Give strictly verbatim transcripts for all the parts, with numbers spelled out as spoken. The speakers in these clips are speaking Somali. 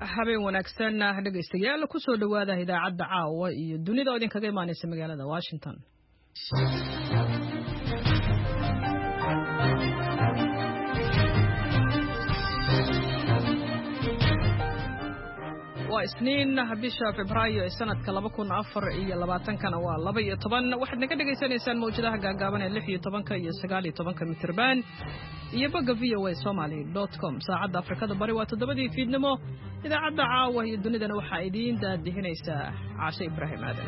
habeen wanaagsan dhegaystayaal ku soo dhawaada idaacadda caawa iyo dunida oo idin kaga imaanaysa magaalada Washington. waa isniin bisha Febraayo ee sanadka laba kun afar iyo labaatan kana waa laba iyo toban waxaad naga dhageysanaysaan mawjadaha gaagaaban ee lix iyo toban iyo sagaal iyo toban mitirban iyo bogga v o a somali dot com saacadda Afrikada bari waa toddobadii fiidnimo idaacadda caawa iyo dunidana waxa idin daadihinaysa Caasha Ibraahim Aadan.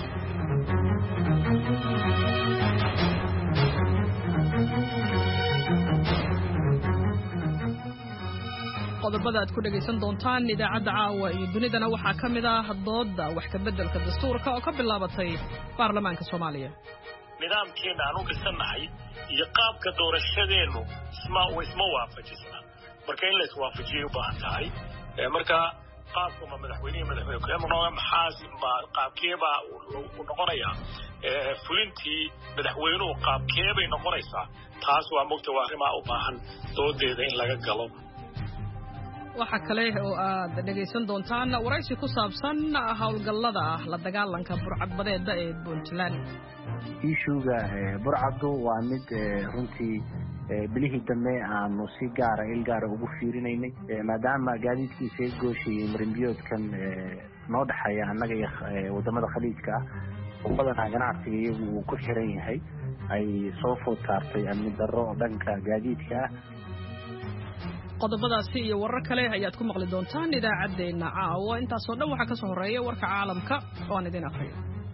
qodobada aad ku dhageysan doontaan idaacadda caawa iyo dunidana waxaa ka mid ah dooda wax ka beddelka dastuurka oo ka bilaabatay baarlamaanka Soomaaliya. nidaamkeena aanu dhisanahay iyo qaabka doorashadeenu isma isma waafajisna marka in la iswaafajiyo u baahan tahay marka qaabka madaxweynaha madaxweynaha maxaas qaabkeeba uu noqonaya fulintii madaxweynuhu qaabkeebay noqonaysaa taas waa mugta waa arrimaha u baahan doodeeda in laga galo. waxa kale oo aad dhageysan doontaan waraysi ku saabsan hawlgallada la dagaalanka burcadbadeeda ee Puntland. ishuuga burcadu waa mid runtii bilihii dambe aanu si gaar ah il gaar ah ugu fiirinaynay maadaama gaadiidkiisa ay gooshayay marinbiyoodkan noo dhaxaya annaga iyo wadamada khaliijka ah oo badanaa ganacsiga iyagu uu ku xiran yahay ay soo food saartay amni darro dhanka gaadiidka ah. qodobadaasi iyo warar kale ayaad ku maqli doontaan idaacadeena caawa intaas oo dhan waxa ka soo horeeya warka caalamka oo aan idin akhriyo.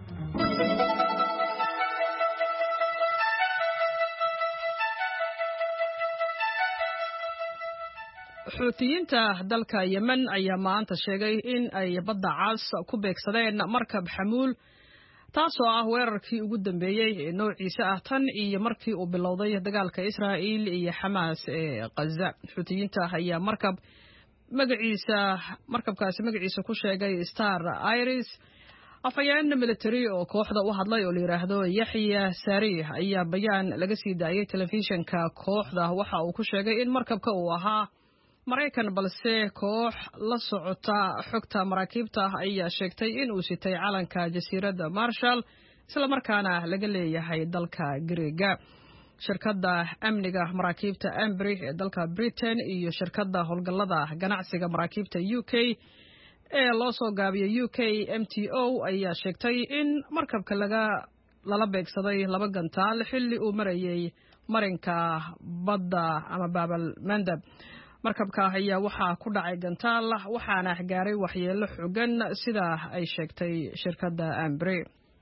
xuutiyiinta dalka Yemen ayaa maanta sheegay in ay badda Cas ku beegsadeen markab xamuul taasoo ah weerarkii ugu dambeeyay ee noociisa ah tan iyo markii uu bilowday dagaalka Israa'iil iyo Xamaas ee Gaza. xuutiyiinta ayaa markab magaciisa markabkaasi magaciisa ku sheegay Star Iris afayeen military oo kooxda u hadlay oo la yiraahdo Yaxya Sarih ayaa bayaan laga sii daayay telefishinka kooxda waxa uu ku sheegay in markabka uu ahaa Mareykan balse koox la socota xogta maraakiibta ayaa sheegtay in uu sitay calanka jasiiradda Marshall isla markaana laga leeyahay dalka Greega. shirkadda amniga maraakiibta Embry ee dalka Britain iyo shirkadda howlgallada ganacsiga maraakiibta U K ee loo soo gaabiyay U K M T O ayaa sheegtay in markabka laga lala beegsaday laba gantaal xilli uu marayay marinka badda ama Baabal Mandab. markabka ayaa waxa ku dhacay gantaal waxaana gaaray waxyeello xooggan sida ay sheegtay shirkadda Embry.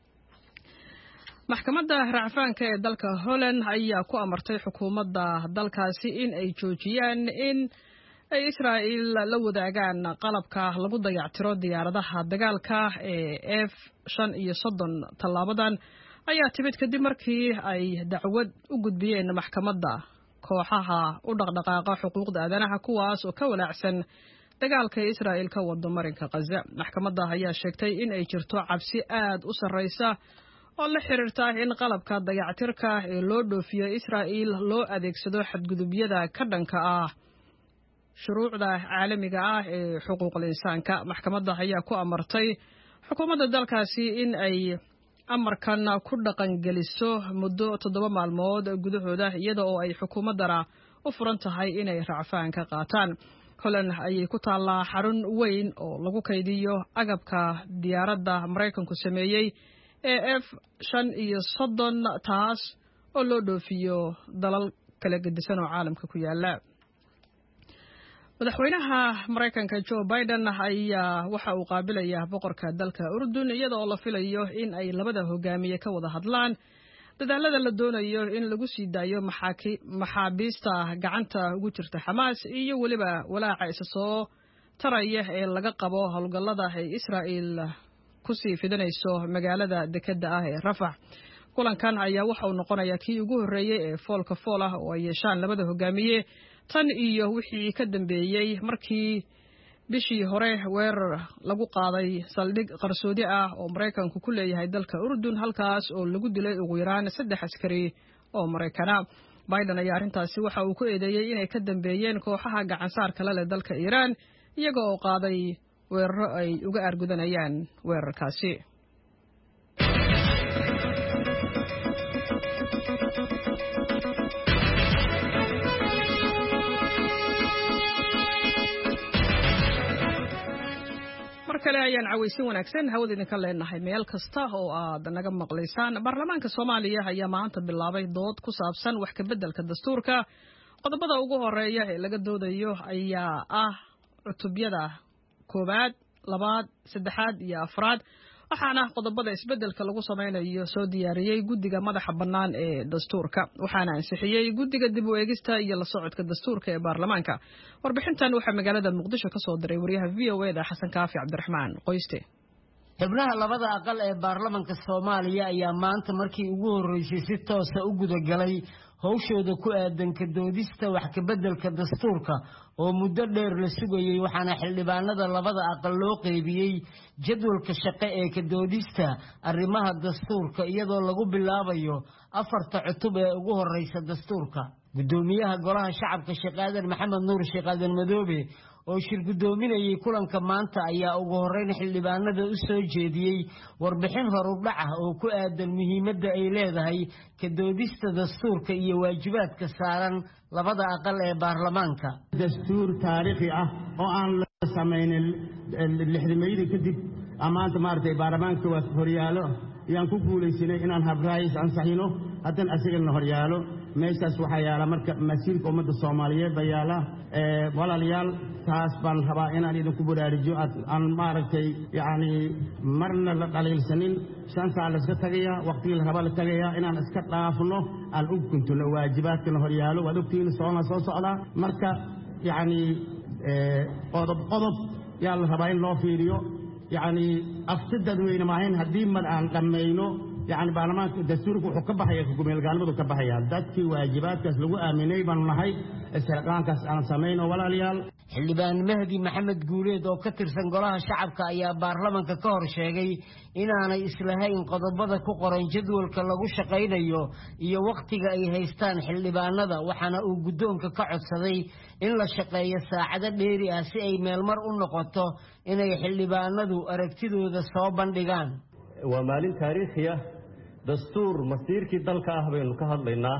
maxkamadda racfaanka ee dalka Holland ayaa ku amartay xukuumadda dalkaasi in ay joojiyaan in ay Israa'iil la wadaagaan qalabka lagu dayactiro diyaaradaha dagaalka ee F shan iyo soddon. tallaabadan ayaa timid kadib markii ay dacwad u gudbiyeen maxkamadda kooxaha u dhaqdhaqaaqa xuquuqda aadanaha kuwaas oo ka walaacsan dagaalka Israa'iil ka wado marinka Gaza. maxkamadda ayaa sheegtay in ay jirto cabsi aad u sarreysa oo la xiriirta in qalabka dayactirka ee loo dhoofiyo Israa'iil loo adeegsado xadgudubyada ka dhanka ah shuruucda caalamiga ah ee xuquuqul insaanka. maxkamadda ayaa ku amartay xukuumadda dalkaasi in ay amarkan ku dhaqan geliso muddo toddoba maalmood gudahooda iyada oo ay xukuumaddana u furan tahay inay racfaan ka qaataan. Holland ayay ku taallaa xarun weyn oo lagu kaydiyo agabka diyaaradda Mareykanku sameeyey ee F shan iyo soddon taas oo loo dhoofiyo dalal kala gedisan oo caalamka ku yaala. madaxweynaha Mareykanka Joe Biden ayaa waxa uu qaabilayaa boqorka dalka Urdun iyada oo la filayo in ay labada hogaamiye ka wada hadlaan dadaalada la doonayo in lagu sii daayo maxaabiista gacanta ugu jirta Xamaas iyo waliba walaaca isa soo taraya ee laga qabo howlgallada ay Israa'iil ku sii fidanayso magaalada dekedda ah ee Rafah. kulankan ayaa waxa uu noqonayaa kii ugu horeeyay ee foolka fool ah oo ay yeeshaan labada hogaamiye tan iyo wixii ka dambeeyay markii bishii hore weerar lagu qaaday saldhig qarsoodi ah oo Mareykanku ku leeyahay dalka Urdun halkaas oo lagu dilay ugu yaraan saddex askari oo Mareykana. Biden ayaa arrintaasi waxa uu ku eedeeyay inay ka dambeeyeen kooxaha gacan saarka leh dalka Iran iyaga oo qaaday weeraro ay uga aargudanayaan weerarkaasi. kale ayaan cawaysin wanaagsan hawada idinka leenahay meel kasta oo aad naga maqlaysaan. Baarlamaanka Soomaaliya ayaa maanta bilaabay dood ku saabsan wax ka beddelka dastuurka. Qodobada ugu horeeya ee laga doodayo ayaa ah cutubyada koowaad, labaad, saddexaad iyo afraad. waxaana qodobada isbeddelka lagu sameynayo soo diyaariyay guddiga madaxa bannaan ee dastuurka. waxaana ansixiyay guddiga dib u eegista iyo la socodka dastuurka ee baarlamaanka. warbixintan waxaa magaalada Muqdisho ka soo diray wariyaha V O A da Xasan Kaafi Cabdiraxmaan Qoyste. xubnaha labada aqal ee baarlamaanka Soomaaliya ayaa maanta markii ugu horeysay si toos ah u gudagalay hawshooda ku aadan ka doodista wax ka beddelka dastuurka oo muddo dheer la sugayay. waxaana xildhibaanada labada aqal loo qeybiyay jadwalka shaqo ee ka doodista arrimaha dastuurka iyadoo lagu bilaabayo afarta cutub ee ugu horeysa dastuurka. gudoomiyaha golaha shacabka Sheekh Aadan Maxamed Nuur Sheekh Aadan Madoobe oo shir gudoominayay kulanka maanta ayaa ugu horeyn xildhibaanada u soo jeediyay warbixin horudhac ah oo ku aadan muhiimadda ay leedahay ka doodista dastuurka iyo waajibaadka saaran labada aqal ee baarlamaanka. dastuur taariikhi ah oo aan la samaynin lixdameeyadii kadib amaanta maartay baarlamaanka waa horyaalo ayaan ku guulaysanay inaan habraayis ansaxino haddana asigana horyaalo. meeshaas waxaa yaala marka masiirka ummadda Soomaaliyeed baa yaala. walaalayaal taas baan rabaa inaan idinku baraarujiyo aan maaragtay yacni marna la dhaliilsanin. shan saac la iska tagayaa waqtigii la rabaa la tagayaa inaan iska dhaafno aan u guntano waajibaadkana horyaalo. waad ogtihiin Soomaaliya soo socdaa marka yacni qodob qodob yaa la rabaa in loo fiiriyo. yacni afti dadweyne maahayn haddii mar aan dhammayno يعني برلمان دستورك وحكبها يحكم الجانب وكبها ذاتك واجبات كاس لجو آمني بنهاي السرقان كاس أنا سمين ولا ليال. xildhibaan Mahdi Maxamed Guuleed oo ka tirsan golaha shacabka ayaa baarlamaanka ka hor sheegay inaanay islahayn qodobada ku qoran jadwalka lagu shaqeynayo iyo waqtiga ay haystaan xildhibaanada. waxaana uu gudoonka ka codsaday in la shaqeeyo saacado dheeri ah si ay meelmar u noqoto inay xildhibaanadu aragtidooda soo bandhigaan. waa maalin taariikhi ah dastuur masiirkii dalka ah baynu ka hadlaynaa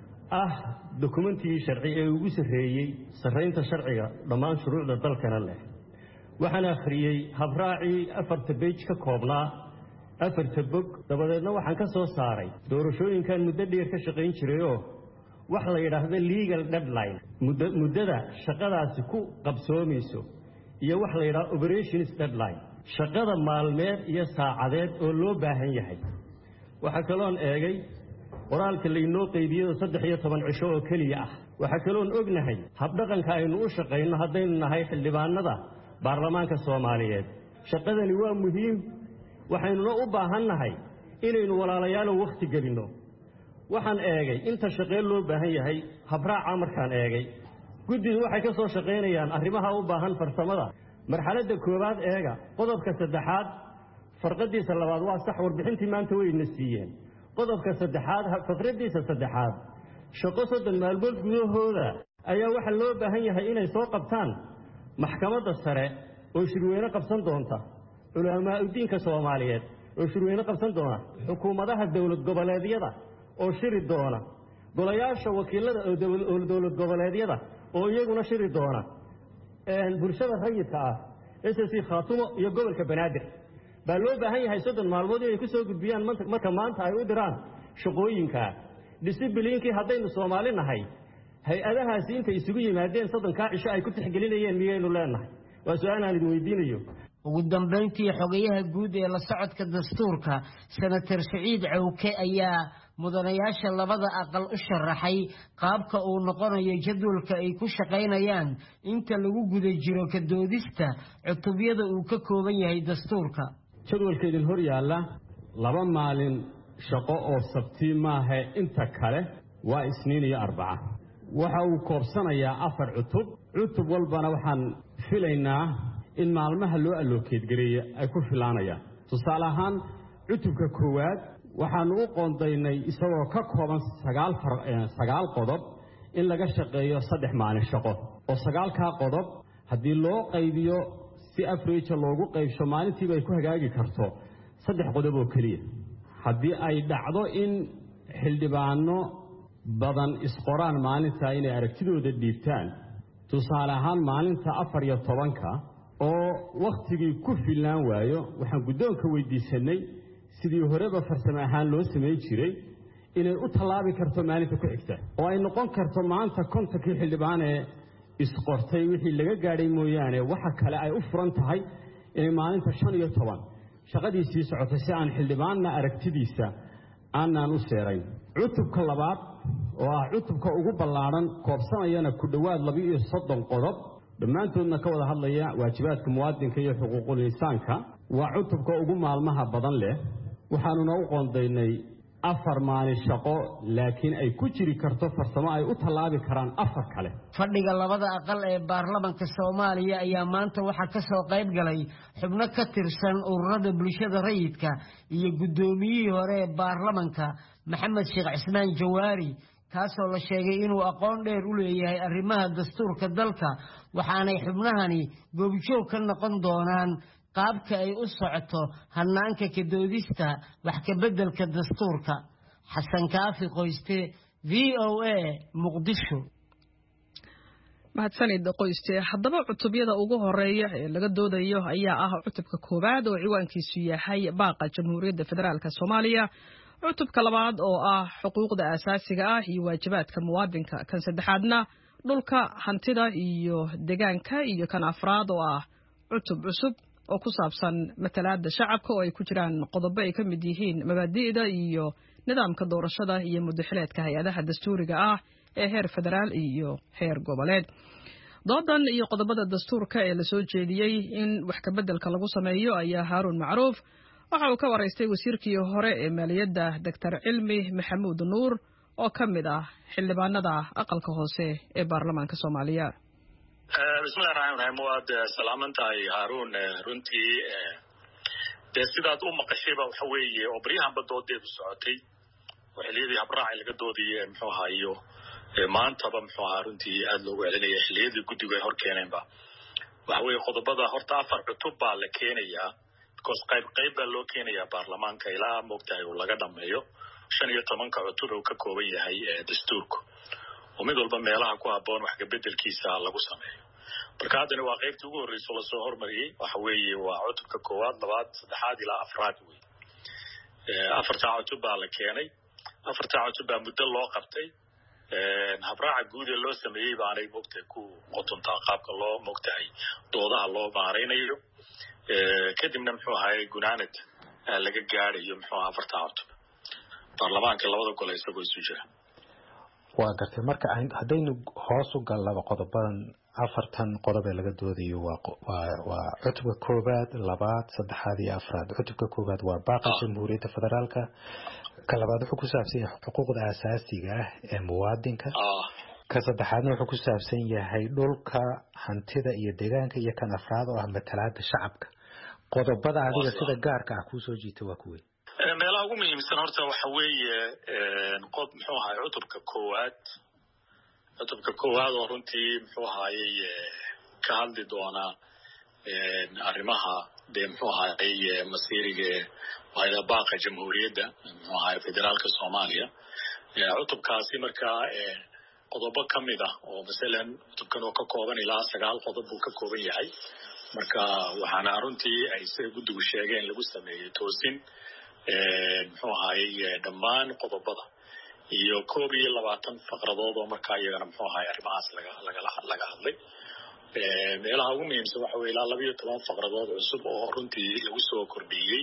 ah dokumentii sharci ee ugu sareeyay sareynta sharciga dhammaan shuruucda dalkana leh. waxaan akhriyay habraaci afarta page ka koobnaa afarta bog dabadeedna waxaan ka soo saaray doorashooyinkan muddo dheer ka shaqayn jiray oo wax la yiraahdo legal deadline muddada shaqadaasi ku qabsoomayso iyo wax la yiraahdo operations deadline shaqada maalmeed iyo saacadeed oo loo baahan yahay. waxa kaloon eegay qoraalka laynoo qeybiyo saddex iyo toban cisho oo kaliya ah. waxa kaloon ognahay habdhaqanka aynu u shaqeyno haddaynu nahay xildhibaanada baarlamaanka Soomaaliyeed. shaqadani waa muhiim waxaynu u baahannahay inaynu walaalayaal waqti gelino. waxaan eegay inta shaqo loo baahan yahay habraaca markaan eegay guddidu waxay ka soo shaqeynayaan arrimaha u baahan farsamada. marxaladda koowaad eega qodobka saddexaad farqadiisa labaad waa sax warbixintii maanta way nasiiyeen. qodobka saddexaad faqradiisa saddexaad shaqo soddon maalmood gudahooda ayaa waxa loo baahan yahay inay soo qabtaan maxkamadda sare oo shirweyne qabsan doonta culamaa diinka Soomaaliyeed oo shirweyne qabsan doona xukuumadaha dawlad goboleedyada oo shiri doona golayaasha wakiilada oo dawlad goboleedyada oo iyaguna shiri doona bulshada rayidka ah S S C Khaatumo iyo gobolka Banaadir baa loo baahan yahay soddon maalmood inay ku soo gudbiyaan marka maanta ay u diraan shaqooyinka disciplinkii haddaynu Soomaali nahay hay-adahaasi inta isugu yimaadeen soddon ka cisho ay ku tixgelinayeen miyaynu leenahay. waa su'aal aan idin weydiinayo. ugu dambeyntii xogayaha guud ee la socodka dastuurka senator Saciid Cawke ayaa mudanayaasha labada aqal u sharaxay qaabka uu noqonayo jadwalka ay ku shaqeynayaan inta lagu guda jiro ka doodista cutubyada uu ka kooban yahay dastuurka. jadwalka idin hor yaalla laba maalin shaqo oo sabti maaha inta kale waa isniin iyo arbaca. waxa uu koobsanayaa afar cutub. cutub walbana waxaan filaynaa in maalmaha loo allookeed gareeyo ay ku filaanayaan. tusaale ahaan cutubka koowaad waxaanu u qoondaynay isagoo ka kooban sagaal sagaal qodob in laga shaqeeyo saddex maalin shaqo oo sagaalka qodob haddii loo qaybiyo si average loogu qaybsho maalintii bay ku hagaagi karto saddex qodob oo kaliya haddii ay dhacdo in xildhibaano badan isqoraan maalinta inay aragtidooda dhiibtaan tusaale ahaan maalinta afar iyo tobanka oo waqtigii ku filaan waayo waxaan guddoonka weydiisanay sidii horeba farsamo ahaan loo sameey jiray inay u talaabi karto maalinta ku xigta oo ay noqon karto maanta kontonkii xildhibaan ee isqortay wixii laga gaadhay mooyaane waxa kale ay u furan tahay inay maalinta shan iyo toban shaqadiisii socotay si aan xildhibaanna aragtidiisa aanaan u seerayn cutubka labaad oo ah cutubka ugu ballaaran koobsanayana ku dhowaad laba iyo soddon qodob dhammaantoodna ka wada hadlaya waajibaadka muwaadinka iyo xuquuqul insaanka waa cutubka ugu maalmaha badan leh waxaanuna u qoondaynay afar maalin shaqo laakiin ay ku jiri karto farsamo ay u talaabi karaan afar kale fadhiga labada aqal ee baarlamaanka Soomaaliya ayaa maanta waxa ka soo qayb galay xubno ka tirsan ururada bulshada rayidka iyo gudoomiyihii hore ee baarlamaanka Maxamed Sheekh Cismaan Jawaari kaasoo la sheegay inuu aqoon dheer u leeyahay arrimaha dastuurka dalka waxaanay xubnahani goobjoog ka noqon doonaan qaabka ay u socoto hanaanka ka doodista wax ka bedelka dastuurka Xasan Kaafi Qoyste V O A Muqdisho mahadsanid qoyste haddaba cutubyada ugu horeeya ee laga doodayo ayaa ah cutubka koowaad oo ciwaankiisu yahay baaqa jamhuuriyadda federaalka Soomaaliya cutubka labaad oo ah xuquuqda aasaasiga ah iyo waajibaadka muwaadinka kan saddexaadna dhulka hantida iyo deegaanka iyo kan afraad oo ah cutub cusub oo ku saabsan matalaadda shacabka oo ay ku jiraan qodobo ay ka mid yihiin mabaadi'da iyo nidaamka doorashada iyo muddaxileedka hay'adaha dastuuriga ah ee heer federaal iyo heer goboleed doodan iyo qodobada dastuurka ee la soo jeediyey in wax ka beddelka lagu sameeyo ayaa Haaruun Macruuf waxa uu ka waraystay wasiirkii hore ee maaliyadda Doctor Cilmi Maxamuud Nuur oo ka mid ah xildhibaanada aqalka hoose ee baarlamaanka Soomaaliya bismillahi rahmaani rahiim waad salaamantahay Haaruun runtii de sidaad u maqashayba waxa weeye oo bariyahan badoodeedu socotay oo xiliyadii habraac laga doodiyay muxuu ahaayo maantaba muxuu ahaa runtii aad loogu celinayay xiliyadii guddiga ay hor keeneenba waxa weeye qodobada horta afar cutub baa la keenayaa because qayb qayb baa loo keenayaa baarlamaanka ilaa moogtahay uu laga dhameeyo shan iyo tobanka cutub uu ka kooban yahay dastuurku oo mid walba meelaha ku habboon wax ka beddelkiisa lagu sameeyo marka haddana waa qaybtii ugu horreysay la soo hormariyay waxa weeye waa cutubka koowaad labaad saddexaad ilaa afraad wey afarta cutub baa la keenay afarta cutub baa muddo loo qabtay habraaca guud ee loo sameeyey baanay moogtahay ku qotontaa qaabka loo moogtahay doodaha loo maaraynayo kadibna muxuu ahaayey gunaanad laga gaadhayo muxuu ahaa afarta cutub baarlamaanka labada gole isagoo isu jira waa gartay marka haddaynu hoos u galnaba qodobadan afartan qodob ee laga doodayo waa waa cutubka koowaad labaad saddexaad iyo afraad cutubka koowaad waa baaqa jamhuuriyadda federaalka ka labaad wuxuu ku saabsan yahay xuquuqda aasaasiga ah ee muwaadinka ka saddexaadna wuxuu ku saabsan yahay dhulka hantida iyo deegaanka iyo kan afraad oo ah matalaadda shacabka qodobada adiga sida gaarka ah kuu soo jiita waa kuwey meelaha ugu muhiimsan horta waxa weeye qodob muxuu ahaay cutubka koowaad cutubka koowaad oo runtii muxuu ahaayey ka hadli doonaa arrimaha dee muxuu ahaayey masiiriga waa baaqa jamhuuriyadda muxuu ahaay federaalka Soomaaliya cutubkaasi markaa qodobo ka mid ah oo masalan cutubkan oo ka kooban ilaa sagaal qodob buu ka kooban yahay marka waxaana runtii ay sida guddigu sheegeen lagu sameeyey toosin muxuu ahaayey dhammaan qodobada iyo koob iyo labaatan faqradood oo markaa iyagana muxuu ahaayey arrimahaas laga laga laga hadlay meelaha ugu muhiimsan waxa weeye ilaa laba iyo toban faqradood cusub oo runtii lagu soo kordhiyey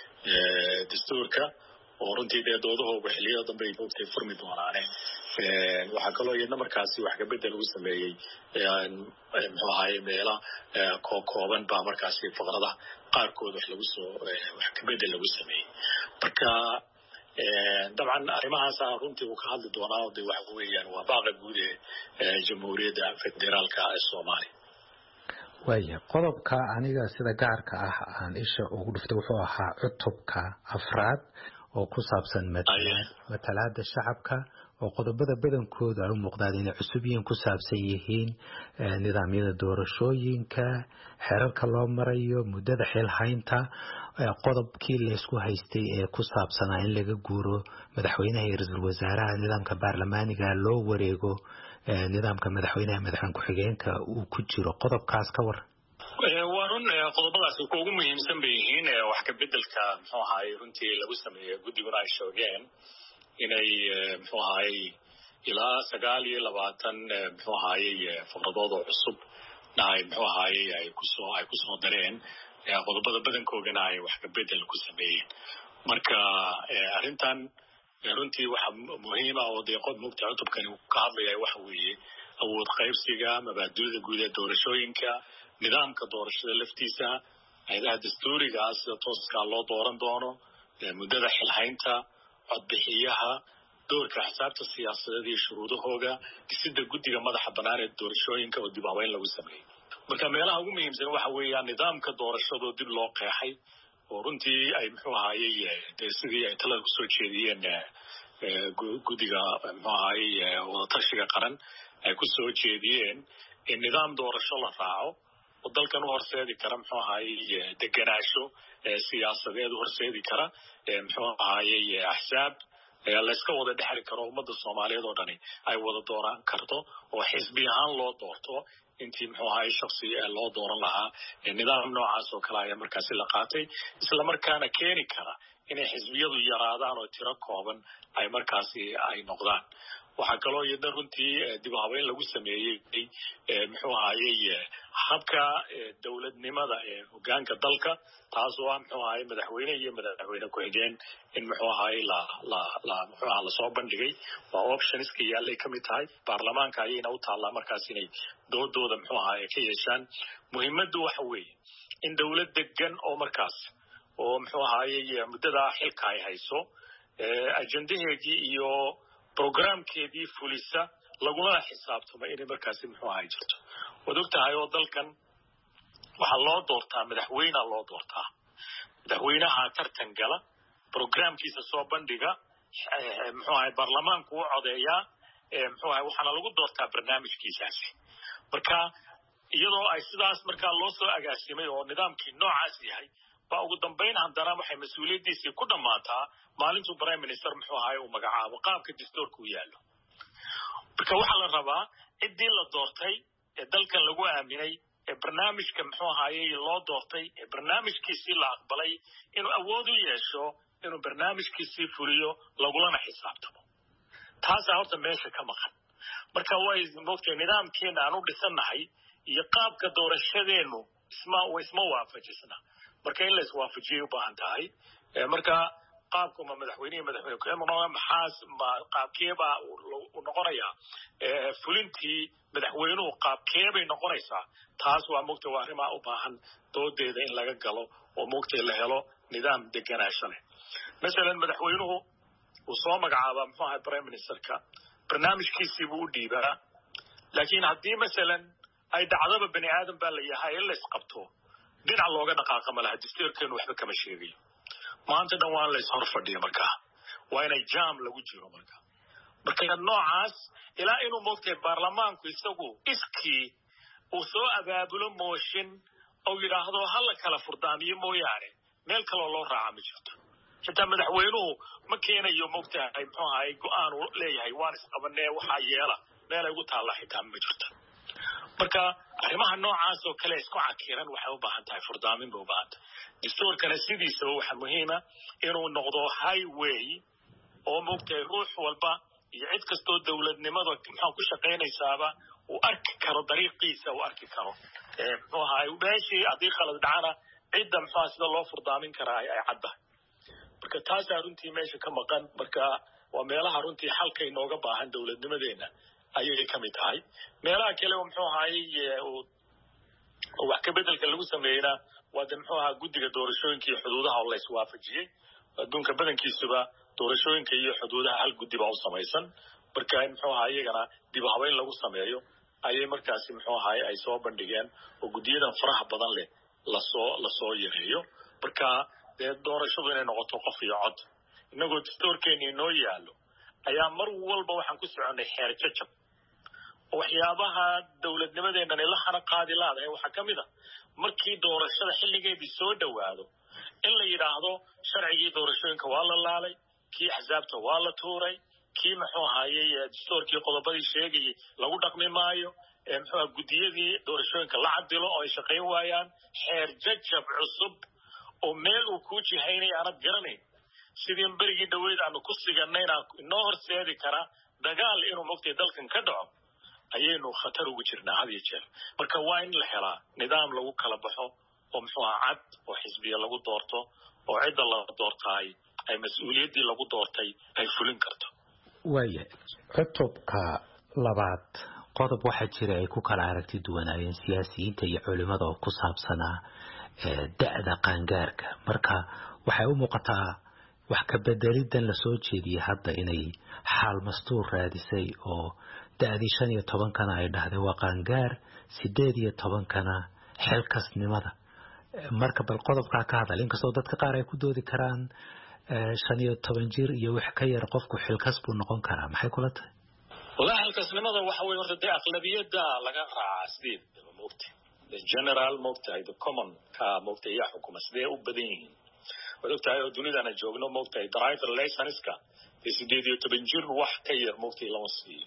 dastuurka oo runtii dee doodahooga xilliyada dambe ay moogtay furmi doonaane waxaa kaloo iyadna markaasi wax ka bedel lagu sameeyey muxuu ahaayey meela kooban baa markaasi faqrada qaarkood wax lagu soo wax ka bedel lagu sameeyey marka dabcan arrimahaas runtii uu ka hadli doonaa de waxa weeyaan waa baaqa guud ee jamhuuriyadda federaalka ee Soomaaliya waya qodobka aniga sida gaarka ah aan isha ugu dhuftay wuxuu ahaa cutubka afraad oo ku saabsan matalaadda shacabka oo qodobada badankooda ay u muuqdaan inay cusub yihiin ku saabsan yihiin nidaamyada doorashooyinka, xeerarka loo marayo, muddada xilhaynta, qodobkii la isku haystay ee ku saabsanaa in laga guuro madaxweynaha iyo ra'iisul wasaaraha nidaamka baarlamaaniga loo wareego nidaamka madaxweynaha madaxweyne ku-xigeenka uu ku jiro. qodobkaas ka war waa run qodobadaas ugu muhiimsan bay yihiin wax ka bedelka muxuu ahaay runtii lagu sameeyo guddiguna ay sheegeen inay muxuu ahaay ilaa sagaal iyo labaatan muxuu ahaay fikradood oo cusub ay muxuu ahaay ay kusoo ay kusoo dareen qodobada badankoodana ay wax ka bedel ku sameeyeen. marka arrintan runtii waxa muhiim ah oo deeqood mugta cutubkani ka hadlaya waxa weeye awood qaybsiga, mabaadi'da guud ee doorashooyinka, nidaamka doorashada laftiisa, hay'adaha dastuuriga ah sida tooska loo dooran doono, muddada xilhaynta, codbixiyaha, doorka xisaabta siyaasadeed iyo shuruudahooda, dhisidda guddiga madaxa bannaan ee doorashooyinka oo dib u habeyn lagu sameeyo. marka meelaha ugu muhiimsan waxa weeye nidaamka doorashada dib loo qeexay oo runtii ay muxuu ahaayay sidii ay talada kusoo jeediyeen guddiga muxuu ahaayay wadatashiga qaran ay kusoo jeediyeen in nidaam doorasho la raaco oo dalkan u horseedi kara muxuu ahaayay degenaansho siyaasadeed u horseedi kara muxuu ahaayay axsaab la iska wada dhexri karo ummadda Soomaaliyeed oo dhani ay wada dooran karto oo xisbi ahaan loo doorto intii muxuu ahaayay shakhsi loo dooran lahaa nidaam noocaas oo kale ayaa markaasi la qaatay isla markaana keeni kara inay xisbiyadu yaraadaan oo tiro kooban ay markaasi ay noqdaan. waxaa kaloo iyadna runtii dib u habeyn lagu sameeyey muxuu ahaayay habka dowladnimada ee hoggaanka dalka taasoo ah muxuu ahaayay madaxweyne iyo madaxweyne ku-xigeen in muxuu ahaayay la la la muxuu ahaa lasoo bandhigay waa optionska yaallay ka mid tahay baarlamaanka ayayna u taallaa markaas inay doodooda muxuu ahaayay ka yeeshaan. muhiimaddu waxa weeye in dowlad degan oo markaas oo muxuu ahaayay muddadaa xilka ay hayso ajendaheedii iyo programkeedii fulisa laguna xisaabtamo inay markaasi muxuu ahaay jirto. waad ogtahay oo dalkan waxaa loo doortaa madaxweyne loo doortaa madaxweynaha tartan gala programkiisa soo bandhiga muxuu ahaay baarlamaanku u codeeyaa muxuu ahaay waxaana lagu doortaa barnaamijkiisaasi. marka iyadoo ay sidaas markaa loo soo agaasimay oo nidaamkii noocaas yahay ba ugu dambeyn haddana waxay mas-uuliyaddiisii ku dhammaataa maalintuu prime minister muxuu ahaay uu magacaabo qaabka dastuurka u yaallo. marka waxaa la rabaa ciddii la doortay ee dalkan lagu aaminay ee barnaamijka muxuu ahaayay loo doortay ee barnaamijkiisii la aqbalay inuu awood u yeesho inuu barnaamijkiisii fuliyo lagulana xisaabtamo. taasaa horta meesha ka maqan. marka way moogtay nidaamkeena aan u dhisannahay iyo qaabka doorashadeennu isma isma waafajisna. marka in la iswaafajiyo u baahan tahay. marka qaabka ma madaxweynaha madaxweyne ku-xigeenka maxaas ma qaabkeeba uu noqonayaa fulintii madaxweynuhu qaabkeebay noqonaysaa. taas waa moogtay waa arrimaa u baahan doodeeda in laga galo oo moogtay la helo nidaam deganaansho leh. masalan madaxweynuhu uu soo magacaabaa muxuu ahay prime ministerka barnaamijkiisii buu u dhiibaa laakiin haddii masalan ay dhacdaba bani aadan baa la yahay in la isqabto dhinac looga dhaqaaqa ma laha dastuurkeenu waxba kama sheegayo. maanta dhan waa in la is hor fadhiyo markaa waa inay jaam lagu jiro marka marka noocaas ilaa inuu moogtay baarlamaanku isagu iskii uu soo abaabulo mooshin oo yidhaahdo hala kala furdaamiyo mooyaane meel kaloo loo raaca ma jirto. xitaa madaxweynuhu ma keenayo moogtahay muxuu ahaay go-aan uu leeyahay waan isqabanee waxaa yeela meel ay ugu taalla xitaa ma jirto. marka arrimaha noocaas oo kale isku cakiran waxay u baahan tahay furdaamin bay u baahan tahay. dastuurkana sidiisaba waxaa muhiima inuu noqdo highway oo moogtahay ruux walba iyo cid kastoo dowladnimada maxaa ku shaqaynaysaaba uu arki karo dariiqiisa uu arki karo muxuu ahaay meeshii haddii khalad dhacana cidda muxuu sida loo furdaamin karaa ay caddahay. marka taasaa runtii meesha ka maqan. marka waa meelaha runtii xalka inooga baahan dowladnimadeena ayay ka mid tahay. meelaha kale oo muxuu ahaayay oo wax ka bedelka lagu sameeyna waa de muxuu ahaa guddiga doorashooyinka iyo xuduudaha oo la iswaafajiyey. adduunka badankiisuba doorashooyinka iyo xuduudaha hal guddi baa u samaysan. marka in muxuu ahaa iyagana dib u habeyn lagu sameeyo ayay markaasi muxuu ahaay ay soo bandhigeen oo guddiyadan faraha badan leh lasoo lasoo yareeyo. marka dee doorashadu inay noqoto qof iyo cod inagoo dastuurkeena inoo yaallo ayaa mar walba waxaan ku soconay xeer jajab waxyaabaha dawladnimadeena la xana qaadi laadahay waxa kamid ah markii doorashada xilligeedii soo dhawaado in la yiraahdo sharcigii doorashooyinka waa la laalay kii axsaabta waa la tuuray kii muxuu ahaayay dastuurkii qodobadii sheegay lagu dhaqmi maayo ee muxuu gudiyadii doorashooyinka la cadilo oo ay shaqeyn waayaan xeer jajab cusub oo meel uu ku jihaynay aanad garanayn sidii berigii dhaweyd aanu ku siganayna inoo horseedi kara dagaal inuu mogtay dalkan ka dhaco ayaynu khatar ugu jirnaa had iyo jeer marka waa in la helaa nidaam lagu kala baxo oo muxuu ahaa cad oo xisbiya lagu doorto oo cidda la doortay ay mas'uuliyaddii lagu doortay ay fulin karto waaye cutubka labaad qodob waxaa jira ay ku kala aragti duwanaayeen siyaasiyiinta iyo culimada oo ku saabsanaa da'da qaangaarka marka waxay u muuqataa wax ka bedelidan la soo jeediyay hadda inay xaal mastuur raadisay oo da'dii shan iyo tobankana ay dhahday waa qaangaar sideed iyo tobankana xilkasnimada marka bal qodobkaa ka hadal inkastoo dadka qaar ay ku doodi karaan shan iyo toban jir iyo wax ka yar qofku xilkas buu noqon karaa maxay kula tahay والله xilkasnimada waxa weey horta de aqlabiyada laga raacaa sidii moogtay the general moogtay the common ka moogtay ya xukuma sidee u badan yihiin wadogtahay oo dunidana joogno moogtay driver license-ka siddeed iyo toban jir wax ka yar moogtay lama siiyo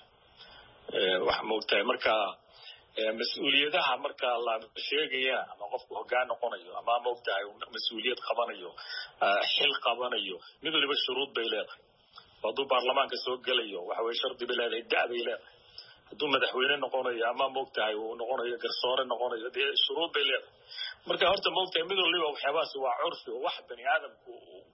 ee wax moogtay marka mas'uuliyadaha marka la sheegaya ama qofku hoggaan noqonayo ama moogtay mas'uuliyad qabanayo xil qabanayo mid waliba shuruud bay leedahay waddo baarlamaanka soo galayo waxa way shardi biladay da'day leedahay haduu madaxweyne noqonayo ama moogtay uu noqonayo garsoore noqonayo de shuruud bay leedahay marka horta moogtay mid waliba waxyaabahaas waa curfi wax bani aadamku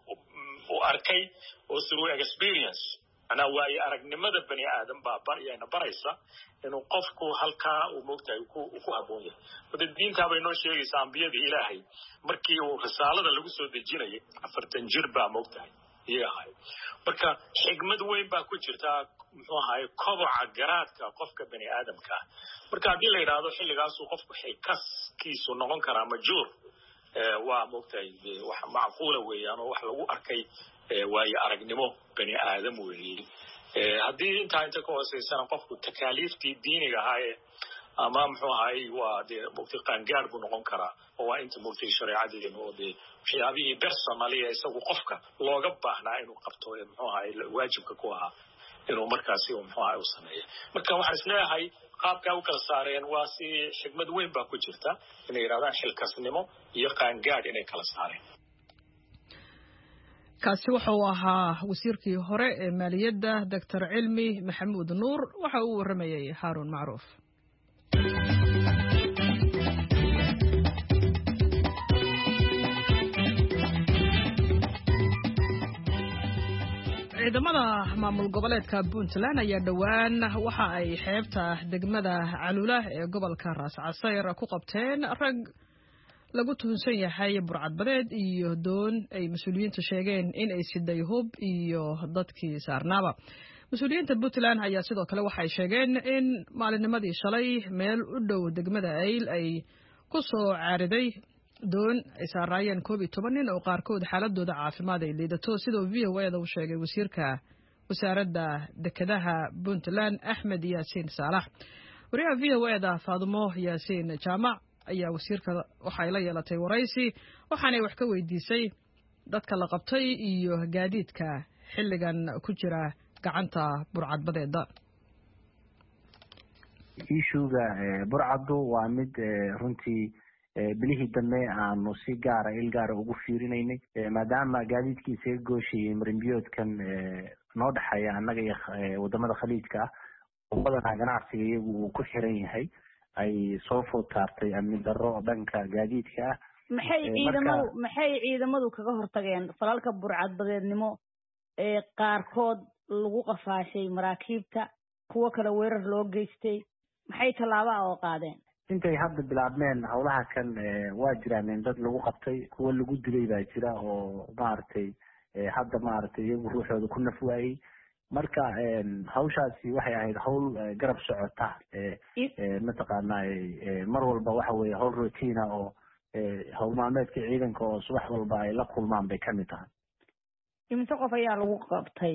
uu arkay oo through experience ana way aragnimada bani aadam baa barayna baraysa inuu qofku halka uu moogtay ku ku haboon yahay wada diinta bay noo sheegaysaa ambiyada ilaahay markii uu risaalada lagu soo dejinayay afartan jir baa moogtay yahay marka xigmad weyn baa ku jirta muxuu ahaay koboca garaadka qofka bani aadamka marka hadii la yiraahdo xilligaas uu qofku xilkaskiisu noqon kara majuur ee waa moogtay wax macquul weeyaan oo wax lagu arkay waayo aragnimo bani aadam weeyay ee hadii inta inta ka hooseysan qofku takaaliiftii diiniga ahaa ama muxuu ahaay waa de moogtay qaangaar buu noqon karaa oo waa inta moogtay shariicadeena oo de waxyaabihii personally isagu qofka looga baahnaa inuu qabto ee muxuu ahaay waajibka ku ahaa inuu markaasi uu muxuu ahaay u sameeyo marka waxaan isleeyahay qaabka uu kala saareen waa si xigmad weyn baa ku jirta inay yiraahdaan xilkasnimo iyo qaangaar inay kala saareen kaasi wuxuu ahaa wasiirkii hore ee maaliyadda Doctor Cilmi Maxamuud Nuur waxa uu waramayay Harun Macruuf ciidamada maamul goboleedka Puntland ayaa dhawaan waxa ay xeebta degmada Calula ee gobolka Raas Casayr ku qabteen rag lagu tuhunsan yahay burcadbadeed iyo doon ay mas'uuliyiintu sheegeen in ay siday hub iyo dadkii saarnaaba mas'uuliyiinta Puntland ayaa sidoo kale waxay sheegeen in maalinimadii shalay meel u dhow degmada Ayl ay ku soo caariday doon ay saarayeen koob iyo toban nin oo qaarkood xaaladooda caafimaad ay liidato sidoo V O A da uu sheegay wasiirka wasaaradda dekedaha Puntland Axmed Yaasiin Saalax wariyaha V O A da Faadumo Yaasiin Jaamac ayaa wasiirka waxay la yeelatay waraysi waxaanay wax ka weydiisay dadka la qabtay iyo gaadiidka xilligan ku jira gacanta burcadbadeeda ishuga burcadu waa mid runtii bilihii dambe aanu si gaara il gaara ugu fiirinaynay maadaama gaadiidkiisa ay gooshiyay marinbiyoodkan noo dhaxaya annaga iyo wadamada khaliijka ah oo badanaa ganacsiga iyagu uu ku xiran yahay ay soo food saartay amni darro dhanka gaadiidka ah maxay ciidamadu maxay ciidamadu kaga hortageen falalka burcadbadeednimo ee qaarkood lagu qafaashay maraakiibta kuwa kale weerar loo geystay maxay tallaabo oo qaadeen intay hadda bilaabmeen howlaha kan waa jiraan dad lagu qabtay kuwa lagu dilay baa jira oo maartay hadda maartay iyagu ruuxooda ku naf waayay marka hawshaasi waxay ahayd hawl garab socota mataqaanaa mar walba waxa weeye hawl routine oo hawl maalmeedka ciidanka oo subax walba ay la kulmaan bay kamid tahay imse qof ayaa lagu qabtay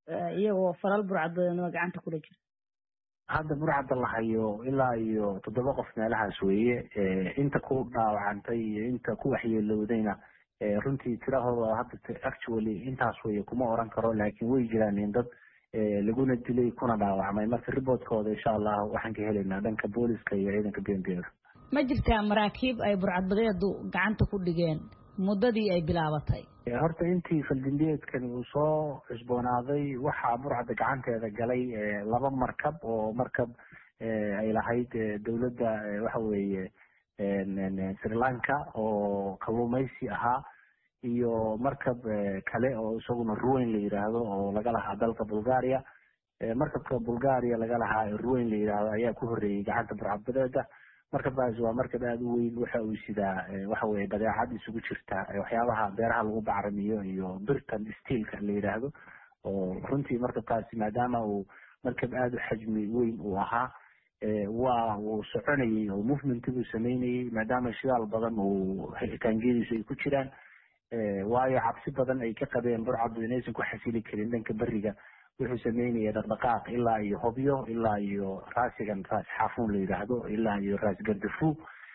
iyagoo falal burcadbadeednimo gacanta kula jira hadda burcadda la hayo ilaa iyo toddoba qof meelahaas weeye inta ku dhaawacantay iyo inta ku waxyeelowdayna runtii tiradooda hadda actually intaas weeye kuma oran karo laakiin way jiraan in dad laguna dilay kuna dhaawacmay marka riboodkooda insha allah waxaan ka helaynaa dhanka booliska iyo ciidanka b m b ma jirtaa maraakiib ay burcadbadeedu gacanta ku dhigeen muddadii ay bilaabatay horta intii faldambiyeedkani uu soo cusboonaaday waxaa burcadda gacanteeda galay laba markab oo markab ay lahayd dowladda waxa weeye sri lanka oo kalluumaysi ahaa iyo markab kale oo isaguna ruweyn la yidhaahdo oo laga lahaa dalka bulgaria markabka bulgaria laga lahaa ruweyn la yidhaahdo ayaa ku horreeyey gacanta burcadbadeeda markabkaasi waa markab aada u weyn waxa uu sidaa waxa weye badeecad isugu jirta waxyaabaha beeraha lagu bacrimiyo iyo birtan steelka la yidhaahdo oo runtii markabkaasi maadaama uu markab aada u xajmi weyn uu ahaa waa uu soconayey oo movementibuu sameynayey maadaama shidaal badan uu helitaangeediisu ay ku jiraan waayo cabsi badan ay ka qabeen burcaddu inaysan ku xasili karin dhanka beriga wuxuu sameynaya dhaqdhaqaaq ilaa iyo hobyo ilaa iyo raasigan raas xaafuun la yidhaahdo ilaa iyo raas gardafu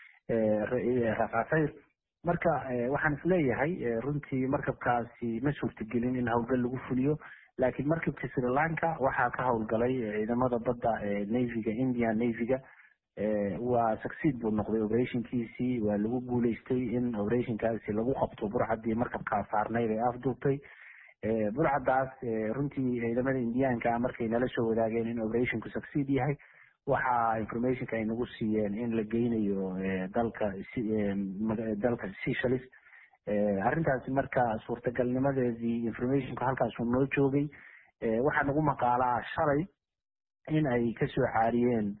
raas casayr marka waxaan isleeyahay runtii markabkaasi ma suurtagelin in howlgal lagu fuliyo laakiin markabka sri lanka waxaa ka howlgalay ciidamada badda navyga indian navyga waa succeed buu noqday operationkiisii waa lagu guuleystay in operationkaasi lagu qabto burcaddii markabkaa saarnayd ee afduubtay burcaddaas runtii ciidamada indiyaanka markay nala soo wadaageen in operationku succeed yahay waxaa informationka ay nagu siiyeen in la geynayo dalka dalka Seychelles arrintaasi marka suurtagalnimadeedii informationku halkaasuu noo joogay waxaa nagu maqaalaa shalay in ay kasoo caariyeen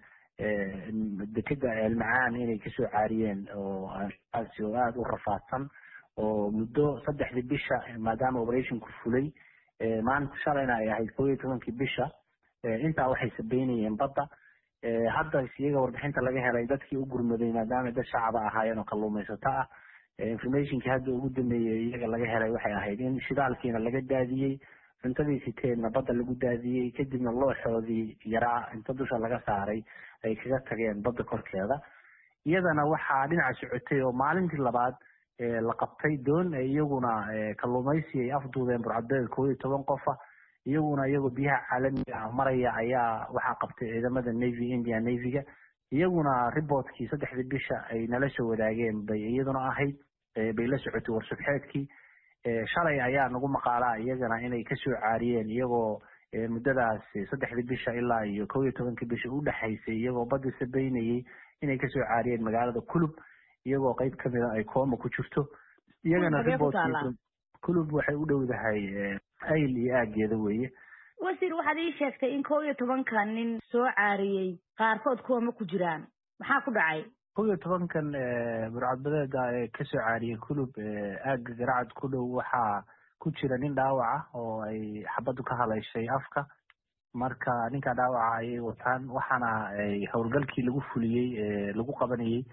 dekeda ceelmacaan inay kasoo caariyeen oo aasi oo aada u rafaadsan oo muddo saddexdii bisha maadaama operationku fulay maanta shalayna ay ahayd kow iyo tobankii bisha intaa waxay sabeynayeen badda hadda iyaga warbixinta laga helay dadkii u gurmaday maadaama dad shacaba ahaayeen oo kalluumaysato ah informationkii hadda ugu dambeeyey iyaga laga helay waxay ahayd in shidaalkiina laga daadiyey cuntadii siteenna badda lagu daadiyey kadibna looxoodii yaraa inta dusha laga saaray ay kaga tageen badda korkeeda iyadana waxaa dhinaca socotay oo maalintii labaad la qabtay doon iyaguna kalluumaysi ay afduubeen burcadbeed kow iyo toban qofa iyaguna iyagoo biyaha caalamiga ah maraya ayaa waxaa qabtay ciidamada navy india navyga iyaguna riboodkii saddexdii bisha ay nala soo wadaageen bay iyaduna ahayd bay la socotay warsubxeedkii shalay ayaa nagu maqaalaa iyagana inay kasoo caariyeen iyagoo muddadaas saddexdii bisha ilaa iyo kow iyo tobankii bisha udhexaysay iyagoo badda sabeynayey inay kasoo caariyeen magaalada kulub iyagoo qayb kamida ay kooma ku jirto iyagana riboodkii kulub waxay u dhowdahay ayl iyo aageeda weeye wasiir waxaad ii sheegtay in kow iyo tobankan nin soo caariyey qaarkood kooma ku jiraan maxaa ku dhacay kow iyo tobankan burcadbadeeda ee kasoo caariyey kulub aaga garacad ku dhow waxaa ku jira nin dhaawaca oo ay xabaddu ka haleyshay afka marka ninka dhaawaca ayay wataan waxaana ay howlgalkii lagu fuliyey lagu qabanayey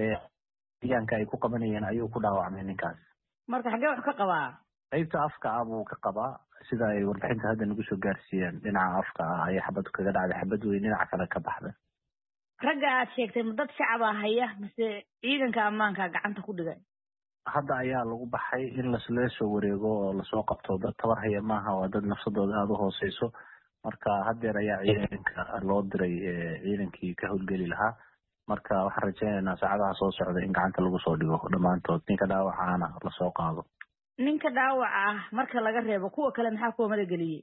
deegaanka ay ku qabanayeen ayuu ku dhaawacmay ninkaas marka xaggee wax ka qabaa qaybta afka ah buu ka qabaa sida ay warbixinta hadda nagu soo gaarsiiyeen dhinaca afka ah ayay xabaddu kaga dhacday xabad weyn dhinaca kale ka baxday ragga aad sheegtay ma dad shacaba haya mise ciidanka ammaanka gacanta ku dhigay hadda ayaa lagu baxay in lasla soo wareego oo lasoo qabto dad tabar haya maaha waa dad nafsadooda aada u hooseyso marka haddeer ayaa ciidanka loo diray ciidankii ka howlgeli lahaa marka waxaan rajaynaynaa saacadaha soo socda in gacanta lagu soo dhigo dhammaantood ninka dhaawacaana lasoo qaado ninka dhaawaca ah marka laga reebo kuwa kale maxaa kuwa madageliyey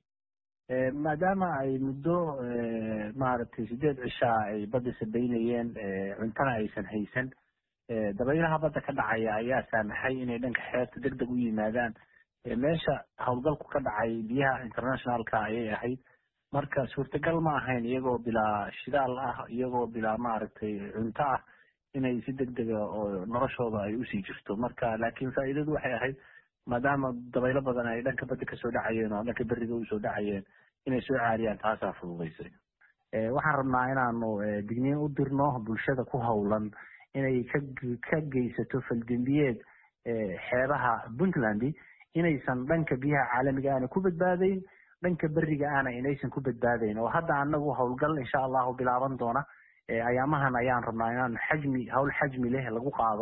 maadaama ay muddo maaragtay sideed cishaa ay badda sabeynayeen cuntana aysan haysan dabaylaha badda ka dhacaya ayaa saamaxay inay dhanka xeebta deg deg u yimaadaan meesha howlgalku ka dhacay biyaha internationalka ayay ahayd marka suurtagal ma ahayn iyagoo bilaa shidaal ah iyagoo bilaa maaragtay cunto ah inay si deg dega oo noloshooda ay usii jirto marka laakiin faa'iidadu waxay ahayd maadaama dabaylo badan ay dhanka badda kasoo dhacayeen oo dhanka beriga usoo dhacayeen inay soo caariyaan taasaa fududaysay waxaan rabnaa inaanu digniin u dirno bulshada ku howlan inay ka ka geysato faldembiyeed xeebaha puntland inaysan dhanka biyaha caalamiga aana ku badbaadayn dhanka beriga aana inaysan ku badbaadayn oo hadda anagu howlgal insha allahu bilaaban doona ayaamahan ayaan rabnaa inaan xajmi hawl xajmi leh lagu qaado.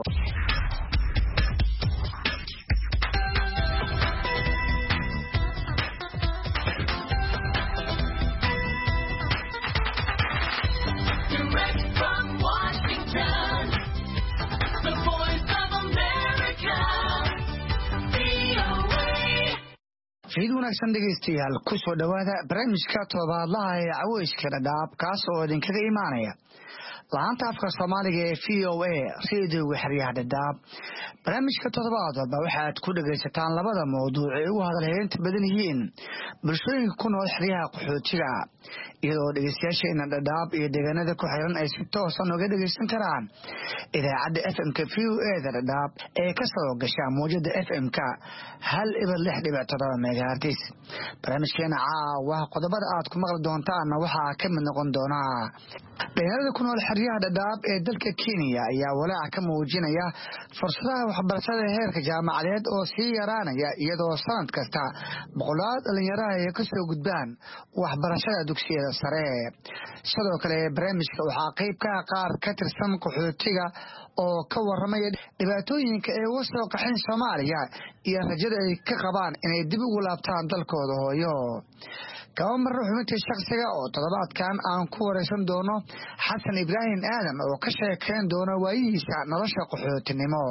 fiid wanaagsan dhegeystayaal ku soo dhawaada barnaamijka todobaadlaha ee caweyska dhadhaab kaas oo idinkaga imaanaya laanta afka Soomaaliga ee V O A Radio xiriyaha dhadhaab. barnaamijka toddobaad walba waxaad ku dhageysataan labada mowduuc ee ugu hadalheynta badan yihiin bulshooyinka ku nool xiriyaha qaxootiga iyadoo dhegeystayaasheena dhadhaab iyo deegaanada ku xiran ay si toos ah uga dhageysan karaan idaacadda F M-ka V O A da dhadhaab ee ka soo gasha mowjada F M-ka hal ibar lix dhibic toddoba megahertz. barnaamijkeena caawa qodobada aad ku maqli doontaan waxaa ka mid noqon doona dhalinyarada ku nool xiriyaha dhadhaab ee dalka Kenya ayaa walaac ka muujinaya fursadaha waxbarashada heerka jaamacadeed oo sii yaraanaya iyadoo sanad kasta boqolaal dhalinyaro ay ka soo gudbaan waxbarashada dugsiyada sare. sidoo kale barnaamijka waxaa qayb ka qaar ka tirsan qaxootiga oo ka waramaya dhibaatooyinka ay uga soo qaxeen Soomaaliya iyo rajada ay ka qabaan inay dib ugu laabtaan dalkooda hooyo. kaba mar xubintii shakhsiga oo toddobaadkan aan ku wareysan doono Xasan Ibrahim Aadan oo ka sheekeyn doona waayihiisa nolosha qaxootinimo.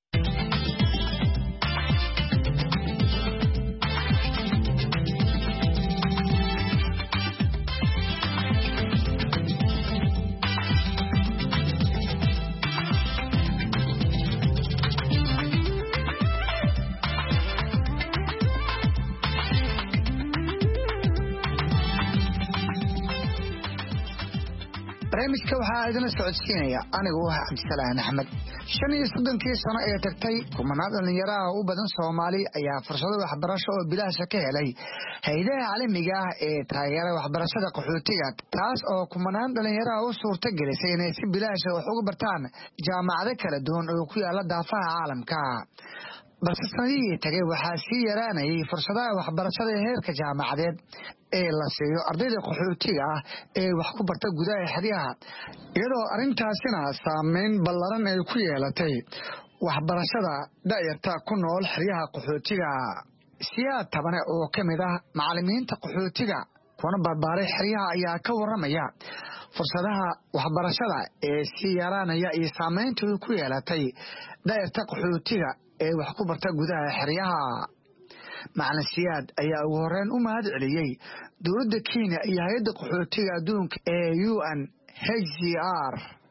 barnaamijka waxaa idin socodsiinaya anigu ah Cabdisalaan Axmed. shan iyo soddonkii sano ee tagtay kumanaan dhalinyaro u badan Soomaali ayaa fursado waxbarasho oo bilaash ka helay hay'adaha caalamiga ah ee taageera waxbarashada qaxootiga taas oo kumanaan dhalinyaro u suurta gelisay inay si bilaash ah wax uga bartaan jaamacado kala duwan oo ku yaala daafaha caalamka. balse sanadihii tagay waxaa sii yaraanayay fursadaha waxbarashada heerka jaamacadeed ee la siiyo ardayda qaxootiga ah ee wax ku barta gudaha xiriyaha iyadoo arrintaasina saameyn ballaran ay ku yeelatay waxbarashada da'yarta ku nool xiriyaha qaxootiga. siyaad tabane oo ka mid ah macallimiinta qaxootiga kuna barbaaray xiriyaha ayaa ka waramaya fursadaha waxbarashada ee sii yaraanaya iyo saameynta ay ku yeelatay da'yarta qaxootiga ee wax ku barta gudaha xiriyaha. macallin siyaad ayaa ugu horreyn u mahad celiyey dowladda Kenya iyo hay'adda qaxootiga adduunka ee U N H C R.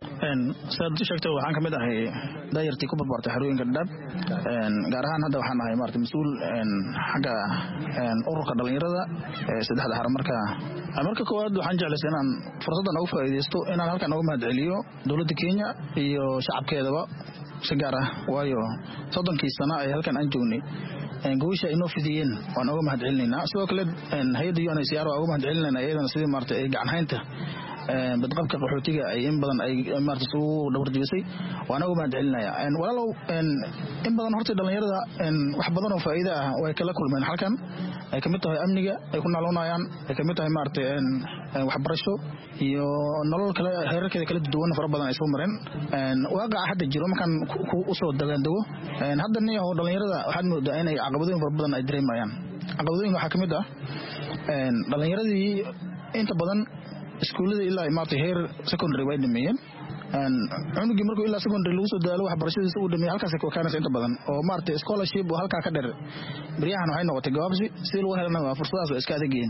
saad sheegtay waxaan kamid ahay dayartii ku barbaartay xarooyinka dhab gaar ahaan hadda waxaan ahay maartay mas'uul xagga ururka dhalinyarada ee saddexda xaram marka marka koowaad waxaan jeclahay inaan fursadan ugu faa'iideysto inaan halkan uga mahad celiyo dowladda Kenya iyo shacabkeedaba si gaar ah waayo soddonkii sano ay halkan aan joognay goosha inoo fidiyeen waan uga mahad celinaynaa. sidoo kale hay'adda U N H C R waa uga mahad celinaynaa iyadana sidii maartay ay gacan haynta badqabka qaxootiga ay in badan ay maartay soo dhawr jibisay waan uga mahad celinayaa. walaalow in badan horta dhalinyarada wax badan oo faa'iido ah way kala kulmeen halkan ay kamid tahay amniga ay ku noolaanayaan ay kamid tahay maartay waxbarasho iyo nolol kale heerarkeeda kala duwan fara badan ay soo mareen. waaqa hadda jiro markaan u soo dagaandago hadda niyo dhalinyarada waxaad moodaa inay caqabadooyin fara badan ay dareemayaan. caqabadooyin waxaa kamid ah dhalinyaradii inta badan iskuulada ilaa maartay heer secondary way dhameeyeen cunugii markuu ilaa secondary lagu soo daalo waxbarashadiisa uu dhameeyay halkaas ka kaanaysa inta badan oo maartay scholarship oo halka ka dheer bariyahan waxay noqotay gaabsi si loo helana fursadaas oo iska adeegeen.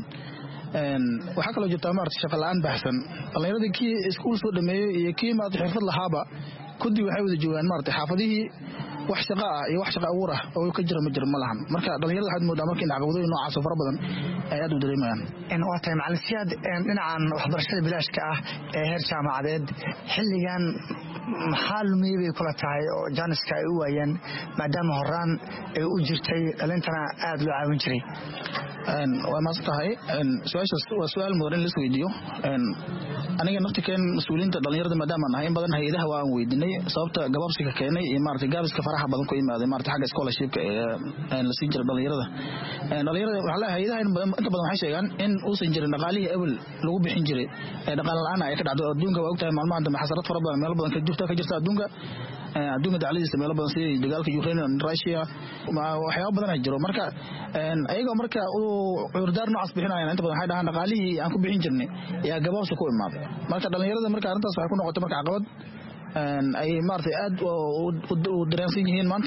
waxaa kaloo jirta maartay shaqo la'aan baxsan dhalinyarada kii iskuul soo dhameeyay iyo kii maartay xirfad lahaaba kudi waxay wada joogaan maartay xaafadihii wax shaqo ah iyo wax shaqo abuur ah oo ka jira ma jiro ma lahan. marka dhalinyarada waxaad moodaa markii caqabadooyin noocaas fara badan ay aad u dareemayaan. in waa tahay macallin siyaad dhinacan waxbarashada bilaashka ah ee heer jaamacadeed xilligan maxaa lumiyay bay kula tahay oo jaaniska ay u waayeen maadaama horaan ay u jirtay dhalintana aad loo caawin jiray. waa maasantahay su-aashaas waa su-aal mudan in la isweydiiyo aniga naftikeen mas-uuliyiinta dhalinyarada maadaama nahay in badan hay-adaha waa aan weydiinay sababta gabaabsiga keenay iyo maarata gaabiska faraha badan ku imaaday maarata xagga scholarshipka ee la siin jiray dhalinyarada dhalinyarada waxaa leeyahay hay-adaha inta badan waxay sheegaan in uusan jirin dhaqaalihii ebel lagu bixin jiray ee dhaqaale la-aan ay ka dhacdo adduunka waa ogtahay maalmahan dambe xasarad fara badan meelo badan ka jirta ka jirta adduunka adduunka dacladiisa meelo badan sida dagaalka Ukraine iyo Russia waxyaabo badan ay jiro marka ayagoo marka uu cudurdaar noocaas bixinayaan inta badan waxay dhahaan dhaqaalihii aan ku bixin jirnay yaa gabaabsi ku imaaday marka dhalinyarada marka arrintaas waxay ku noqotay marka caqabad ay maartay aad u dareensan yihiin maanta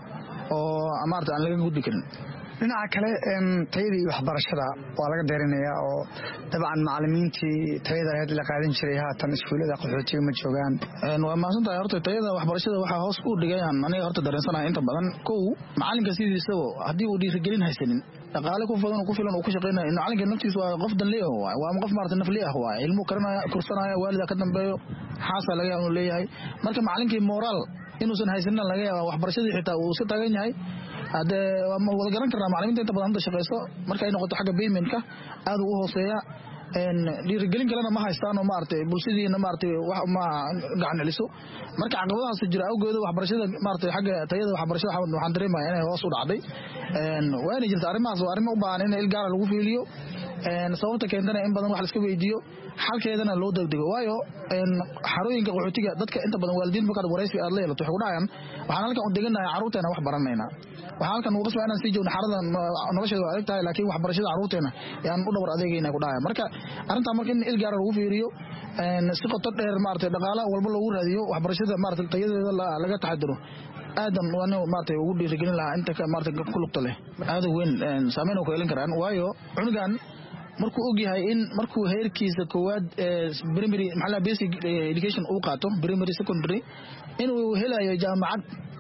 oo maartay aan laga gudbi karin dhinaca kale tayadii waxbarashada waa laga deerinayaa oo dabcan macallimiintii tayada ahayd la qaadan jiray haatan iskuulada qaxootiga ma joogaan waa maasantahay horta tayada waxbarashada waxaa hoos u dhigayaan aniga horta dareensanahay inta badan kow macallinka sidiisaba haddii uu dhiirigelin haysanin dhaqaale ku filan ku filan uu ku shaqeynayo macallinka naftiisu waa qof danle ah waa waa qof maartay nafli ah waa ilmu karanaya kursanaya waalida ka dambeeyo xaasa laga yaabo leeyahay marka macallinkii moral inuusan haysanin laga yaabo waxbarashadii xitaa uu iska taagan yahay hada waa wada garan karnaa macallimiinta inta badan hadda shaqeyso marka ay noqoto xagga paymentka aad u hooseeya een dhiirigelin kalena ma haystaan oo maartay bulshadiina maartay wax ma gacan celiso marka caqabadahaas jira awgeed waxbarashada maartay xagga tayada waxbarashada waxaan dareemayaa inay hoos u dhacday een waana jirta arrimahaas waa arrimo u baahan in il gaar lagu fiiliyo een sababta keentana in badan wax la iska weydiiyo xalkeedana loo degdego waayo een xarooyinka qaxootiga dadka inta badan waalidiin marka wareysi aad leeyahay waxay ku dhacayaan waxaan halkan u deganahay caruurteena wax baranayna waxaan halkan uga soo inaan sii joogno xarada nolosheeda waa adag tahay laakiin waxbarashada caruurteena yaan u dhawr adeegayna ku dhacay marka arrinta marka in il gaar lagu fiiriyo een si qoto dheer maartay dhaqaale walba lagu raadiyo waxbarashada maartay tayadeeda laga taxadiro aadan waana maartay ugu dhiirigelin lahaa inta maartay ku lugta leh aad weyn saameyn ku yeelan karaan waayo cunugan markuu og yahay in markuu heerkiisa koowaad primary maxaa basic education uu qaato primary secondary inuu helayo jaamacad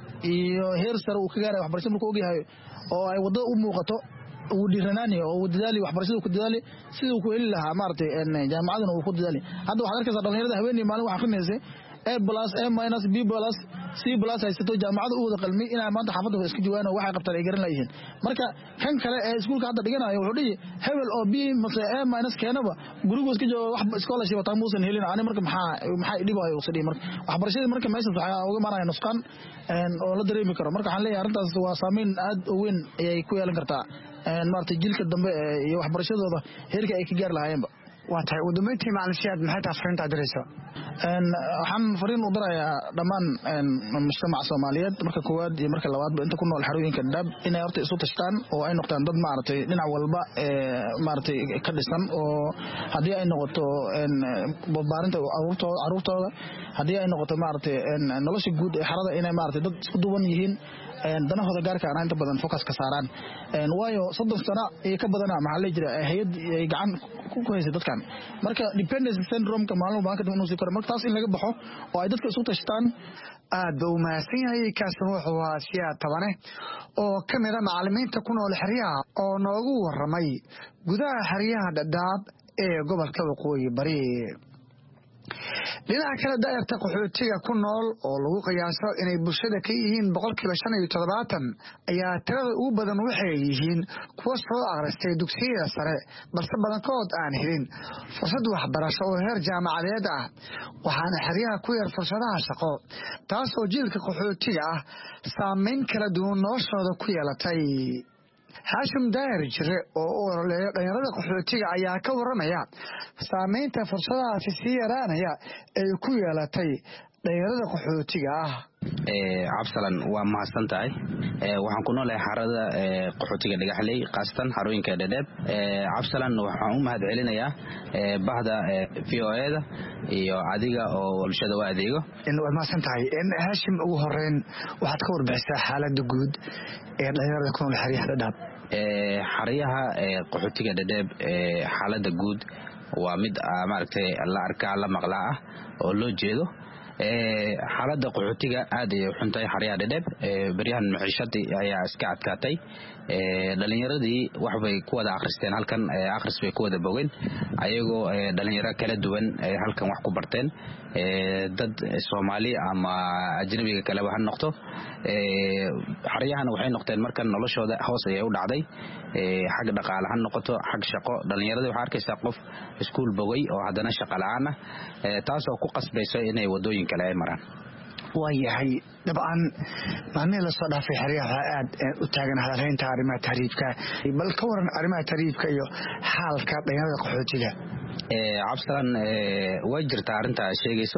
iyo heer sare uu ka gaaray waxbarasho markuu og yahay oo ay wado u muuqato uu dhiiranaani oo uu dadaali waxbarashada ku dadaali sidoo ku heli lahaa maartay jaamacadana uu ku dadaali hadda waxaad arkaysaa dhalinyarada haweeney maalin wax akhrinaysa A plus A minus B plus C plus ay sato jaamacada u wada qalmi inay maanta xaafadda iska joogaan oo waxay qabtaan ay garan laayeen marka kan kale ee iskuulka hadda dhiganayo wuxuu dhigi hebel oo B mase A minus keenaba guriga iska jooga wax scholarship ta muusan helin aan marka maxaa maxay dhibayo sidii marka waxbarashada marka meesha waxa uga maarayna nusqan oo la dareemi karo marka waxaan leeyahay arrintaas waa saameyn aad u weyn ay ku yeelan kartaa een maartay jilka dambe iyo waxbarashadooda heerka ay ka gaar lahaayeenba waa tahay ugu dambeyntii macalimiinta maxay tahay fariinta dirayso een waxaan fariin u dirayaa dhammaan mujtamaca Soomaaliyeed marka koowaad iyo marka labaad inta ku nool xarooyinka Dadaab inay horta isu tashtaan oo ay noqdaan dad maartay dhinac walba ee maartay ka dhisan oo hadii ay noqoto een barbaarinta caruurtooda caruurtooda hadii ay noqoto maartay een nolosha guud ee xarada inay maartay dad isku duwan yihiin een danahooda gaarka ah inta badan focus ka saaraan een waayo soddon sano ee ka badana maxaa la jira hay'ad ay gacan ku hayso dadkan marka dependency syndrome ka maalmo baan ka dib inuu sii karo marka taas in laga baxo oo ay dadka isu tashtaan aad buu mahadsan yahay kaas wuxuu ahaa siyaad tabane oo ka mid ah macallimiinta ku nool xeryaha oo noogu waramay gudaha xeryaha Dadaab ee gobolka Waqooyi Bari dhinaca kale daayirta qaxootiga ku nool oo lagu qiyaaso inay bulshada ka yihiin boqolkiiba shan iyo toddobaatan ayaa tirada ugu badan waxay yihiin kuwa soo akhristay dugsiyada sare balse badankood aan helin fursad waxbarasho oo heer jaamacadeed ah waxaana xeryaha ku yar fursadaha shaqo taasoo jiilka qaxootiga ah saameyn kala duwan noloshooda ku yeelatay Hashim Daahir Jire oo u ololeeya dhalinyarada qaxootiga ayaa ka waramaya saameynta fursadahaasi sii yaraanaya ee ku yeelatay dhalinyarada qaxootiga ah ee Cabsalan waa mahadsan tahay ee waxaan ku noolahay xarada ee qaxootiga Dhagaxley qaasatan xarooyinka Dadaab ee Cabsalan waxaan u mahad celinayaa ee bahda V O A da iyo adiga oo bulshada waa adeego in waa mahadsan tahay in Hashim ugu horeyn waxaad ka warbixisaa xaaladda guud ee dhalinyarada ku nool xeryaha Dadaab ee xeryaha ee qaxootiga Dadaab ee xaaladda guud waa mid maaragtay la arkaa la maqlaa oo loo jeedo xaaladda qaxootiga aad ay u xuntay xaryaha dhadheeb baryahan maciishadii ayaa iska adkaatay dhalinyaradii wax bay ku wada akhristeen halkan akhris bay ku wada bogeen ayagoo dhalinyaro kala duwan halkan wax ku barteen dad Soomaali ama ajnabiga kale wax noqdo xaryahana waxay noqdeen markan noloshooda hoos ay u dhacday xag dhaqaale han noqoto xag shaqo dhalinyarada waxa arkaysaa qof iskuul bogay oo hadana shaqo la'aan ah taas oo ku qasbayso inay wadooyin kale ay maraan waayahay dabcan maalmihii la soo dhaafay xeryaha aad u taagan hadalhaynta arrimaha tahriibka bal ka waran arrimaha tahriibka iyo xaalka dhalinyarada qaxootiga cabsalan way jirtaa arrinta sheegayso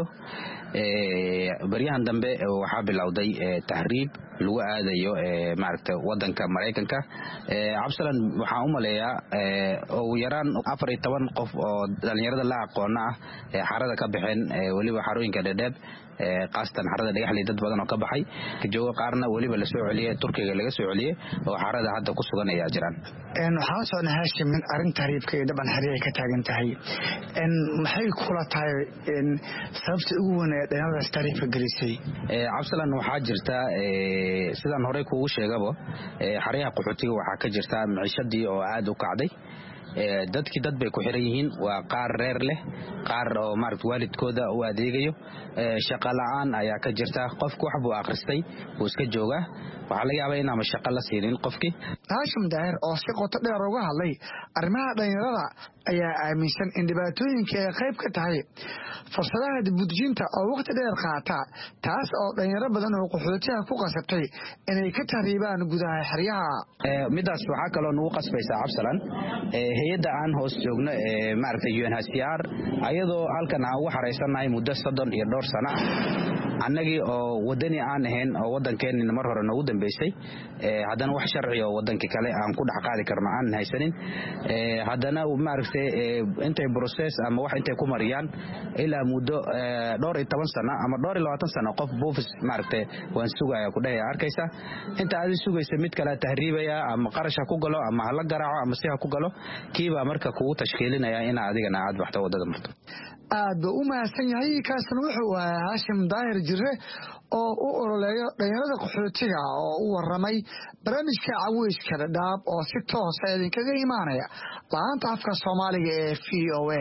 baryahan dambe waxaa bilowday tahriib lagu aadayo maaragtay wadanka Mareykanka cabsalan waxaan u maleeyaa oo yaraan afar iyo toban qof oo dhalinyarada la aqoon ah xarada ka baxeen waliba xarooyinka dhadheeb qaastan xarada dhagaxley dad badan oo ka baxay ka jooga qaarna waliba la soo celiyay Turkiga laga soo celiyay oo xarada hadda ku sugan ayaa jiraan een waxa soo nahaashay min arin tahriibka iyo dhaban xariiq ka taagan tahay een maxay kula tahay in sababta ugu weyn ee dhalinyarada tahriibka galisay ee cabsalan waxa jirta ee sidaan hore kuugu sheegaba ee xariiqa qaxootiga waxa ka jirta maciishadii oo aad u kacday dadkii dad bay ku xiran yihiin waa qaar reer leh qaar oo maarad waalidkooda u adeegayo shaqo la'aan ayaa ka jirta qofku wax buu akhristay uu iska jooga waxa laga yaabaa in ama shaqo la siinin qofkii Hashim Daahir oo si qoto dheer uga hadlay arrimaha dhalinyarada ayaa aaminsan in dhibaatooyinka ay qayb ka tahay fursadaha dibudjinta oo waqti dheer qaata taas oo dhalinyaro badan oo qaxootiga ku qasabtay inay ka tahriibaan gudaha xeryaha ee midaas waxa kale oo nagu qasbaysa cabsalan ee hay'adda aan hoos joogno ee maaragtay U N H C R ayadoo halkan aan ugu xareysanahay muddo soddon iyo dhowr sano annagii oo wadani aan ahayn oo wadankeena mar hore nagu dambeysay ee haddana wax sharci oo wadanka kale aan ku dhax qaadi karno aan haysanin ee haddana maaragtay intay process ama wax intay ku mariyaan ilaa muddo dhowr iyo toban sano ama dhowr iyo labaatan sano qof buufis maaragtay waan sugaya ku dhahay arkaysa inta aad sugaysa mid kale tahriibaya ama qarash ku galo ama hala garaaco ama si ha ku galo kiiba marka kugu tashkiilinaya in adigana aad waxta wadada marto aad u mahadsan yahay kaasna wuxuu ahaa Hashim Daahir Jire oo u oroleeyo dhalinyarada qaxootiga oo u waramay barnaamijka Caweyska Dhadhaab oo si toos ah idinkaga imaanaya laanta afka Soomaaliga ee V O A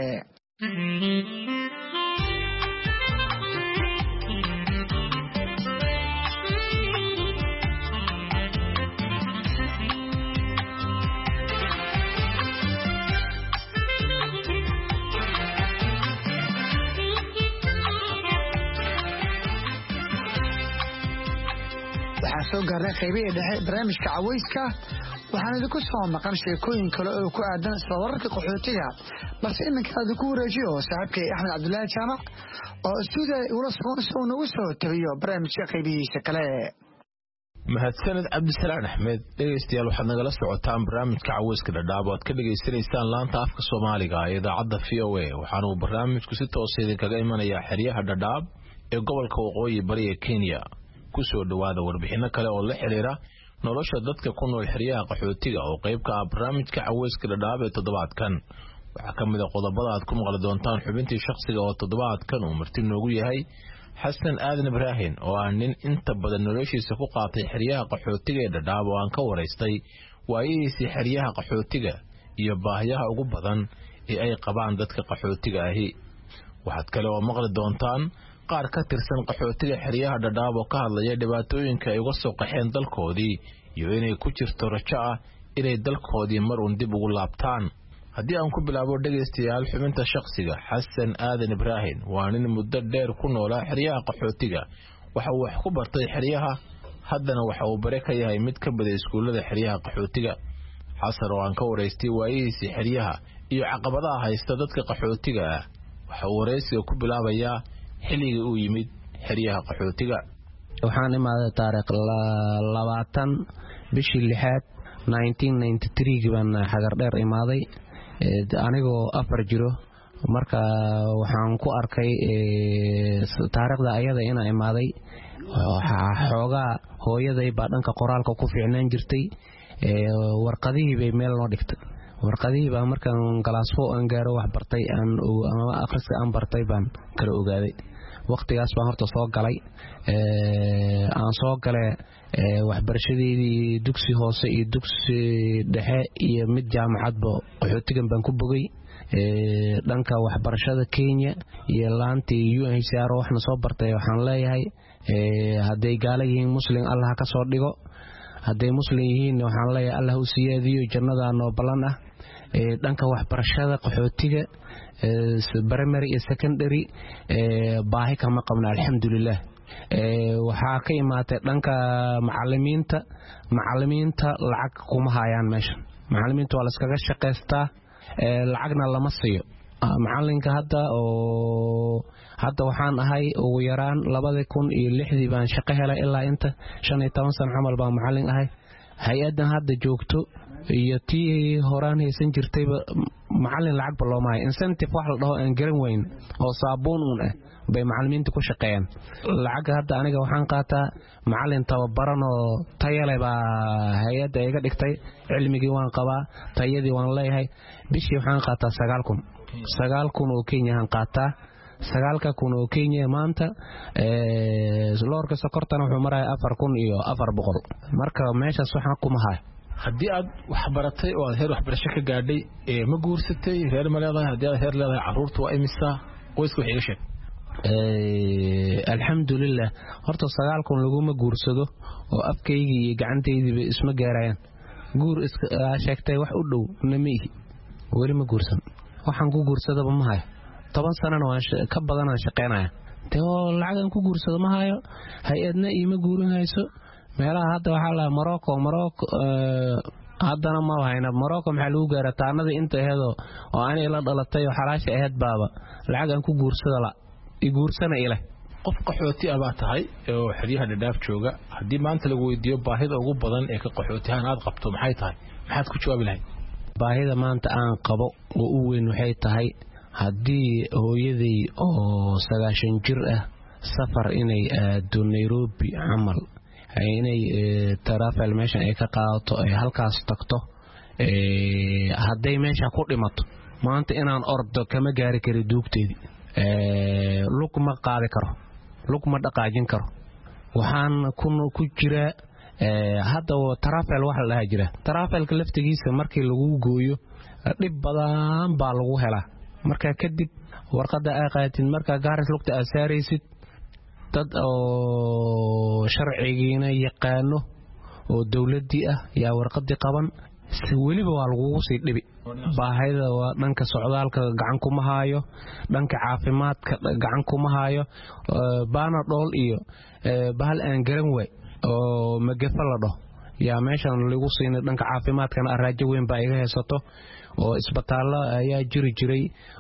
soo gaarnay qaybihii dhexe barnaamijka Caweyska waxaan idinku soo maqan sheekooyin kale oo ku aadan sawarka qaxootiga balse iminka aad ku wareejiyo saaxiibkay Axmed Cabdullaahi Jaamac oo stuudiga ula soo nagu soo tabiyo barnaamijka qaybihiisa kale mahadsanid Cabdisalaan Axmed dhegeystayaal waxaad nagala socotaan barnaamijka Caweyska Dhadhaab oo aad ka dhageysanaysaan laanta afka Soomaaliga ee idaacadda V O A waxaana uu barnaamijku si toos ah idinkaga imanayaa xeryaha Dhadhaab ee gobolka Waqooyi Bari ee Kenya kusoo dhawaada warbixino kale oo la xiriira nolosha dadka ku nool xeryaha qaxootiga oo qayb ka ah barnaamijka Caweyska Dhadhaab ee toddobaadkan waxa kamid ah qodobada aad ku maqli doontaan xubintii shakhsiga oo toddobaadkan uu marti noogu yahay Xasan Aadan Ibrahim oo ah nin inta badan noloshiisa ku qaatay xeryaha qaxootiga ee Dhadhaab oo aan ka wareystay waayihiisa xeryaha qaxootiga iyo baahiyaha ugu badan ee ay qabaan dadka qaxootiga ahi waxaad kale oo maqli doontaan qaar ka tirsan qaxootiga xeryaha Dhadhaab oo ka hadlaya dhibaatooyinka ay uga soo qaxeen dalkoodii iyo inay ku jirto rajo ah inay dalkoodii mar uun dib ugu laabtaan haddii aan ku bilaabo dhegeystayaal xubinta shakhsiga Xasan Aadan Ibrahim waa nin muddo dheer ku noolaa xeryaha qaxootiga waxa uu wax ku bartay xeryaha haddana waxa uu bare ka yahay mid ka mid ah iskuulada xeryaha qaxootiga Xasan oo aan ka wareystay waayihiisa xeryaha iyo caqabadaha haysta dadka qaxootiga ah waxa uu wareysiga ku bilaabayaa xilliga uu yimid xeryaha qaxootiga waxaan imaaday taariikh labaatan bishii lixaad nineteen ninety-three baan xagar dheer imaaday anigoo afar jiro marka waxaan ku arkay taariikhda ayada inaan imaaday xoogaa hooyaday baa dhanka qoraalka ku fiicnaan jirtay warqadihii bay meel noo dhigtay warqadihii baa markaan galaasfo aan gaaro wax bartay aan ama akhriska aan bartay baan kala ogaaday waqtigaas baan horta soo galay aan soo galay waxbarashadeedii dugsi hoose iyo dugsi dhexe iyo mid jaamacadba qaxootigan baan ku bogay dhanka waxbarashada Kenya iyo laantii U N H C R waxna soo bartay waxaan leeyahay haday gaala yihiin muslim Allah ka soo dhigo haday muslim yihiin waxaan leeyahay Allah u siyaadiyo jannada noo balan ah dhanka waxbarashada qaxootiga primary iyo secondary baahi kama qabna alxamdulillah waxaa ka imaatay dhanka macallimiinta macallimiinta lacag kuma hayaan meesha macallimiinta waa la iskaga shaqeystaa lacagna lama siiyo macallinka hadda oo hadda waxaan ahay ugu yaraan labada kun iyo lixdii baan shaqo helay ilaa inta shan iyo toban sano camal baan macallin ahay hay-adan hadda joogto iyo tii horaan haysan jirtayba macallin lacag looma hayo incentive wax la dhaho aan garan weyn oo saabuun uun ah bay macallimiinta ku shaqeeyaan lacag hadda aniga waxaan qaataa macallin tababaran oo tayo leh baa hay-adda iga dhigtay cilmigii waan qabaa tayadii waan leeyahay bishii waxaan qaataa sagaal kun sagaal kun oo Kenya aan qaataa sagaalka kun oo Kenya maanta ee loorka sokortana wuxuu marayaa afar kun iyo afar boqol marka meeshaas waxaan kuma hayo haddii aad wax baratay oo aad heer waxbarasho ka gaadhay ee ma guursatay reer ma leedahay haddii aad heer leedahay carruurtu waa imisa qoyska wax iga sheeg alxamdulillah horta sagaal kun laguma guursado oo afkaygii iyo gacantaydii isma gaarayaan guur iska sheegtay wax u dhow namihi weli ma guursan waxaan ku guursadaba ma hayo toban sanana waan ka badan aan shaqeynaya too lacagan ku guursado ma hayo hay-adna iima guurin hayso meelaha hadda waxaa la Morocco Morocco haddana ma hayna Morocco maxaa lagu gaaraa taanada inta aheedo oo aan ila dhalatay oo xalaasha aheed baaba lacagan ku guursada la i guursana ilaa qof qaxooti ah baa tahay oo xiriyaha dhadhaaf jooga haddii maanta lagu weydiiyo baahida ugu badan ee ka qaxootihan aad qabto maxay tahay maxaad ku jawaabi lahayd baahida maanta aan qabo oo u weyn waxay tahay haddii hooyaday oo sagaashan jir ah safar inay aado Nairobi camal inay taraafel meesha ay ka qaadato ay halkaas tagto ee haday meesha ku dhimato maanta inaan ordo kama gaari karo duugteedii ee lug ma qaadi karo lug ma dhaqaajin karo waxaan ku jira ee hadda taraafel wax la jira taraafel laftigiisa markii lagu gooyo dib badan baa lagu helaa marka kadib warqada ay qaatid marka gaaris lugta asaaraysid dad oo sharcigiina yaqaano oo dawladii ah yaa warqadii qaban si waliba waa lagu sii dhibi baahida waa dhanka socdaalka gacan kuma haayo dhanka caafimaadka gacan kuma haayo baana dhool iyo bahal aan garan way oo magafa la dhaho yaa meeshan lagu siinay dhanka caafimaadkana araajo weyn baa iga haysato oo isbitaalo ayaa jiri jiray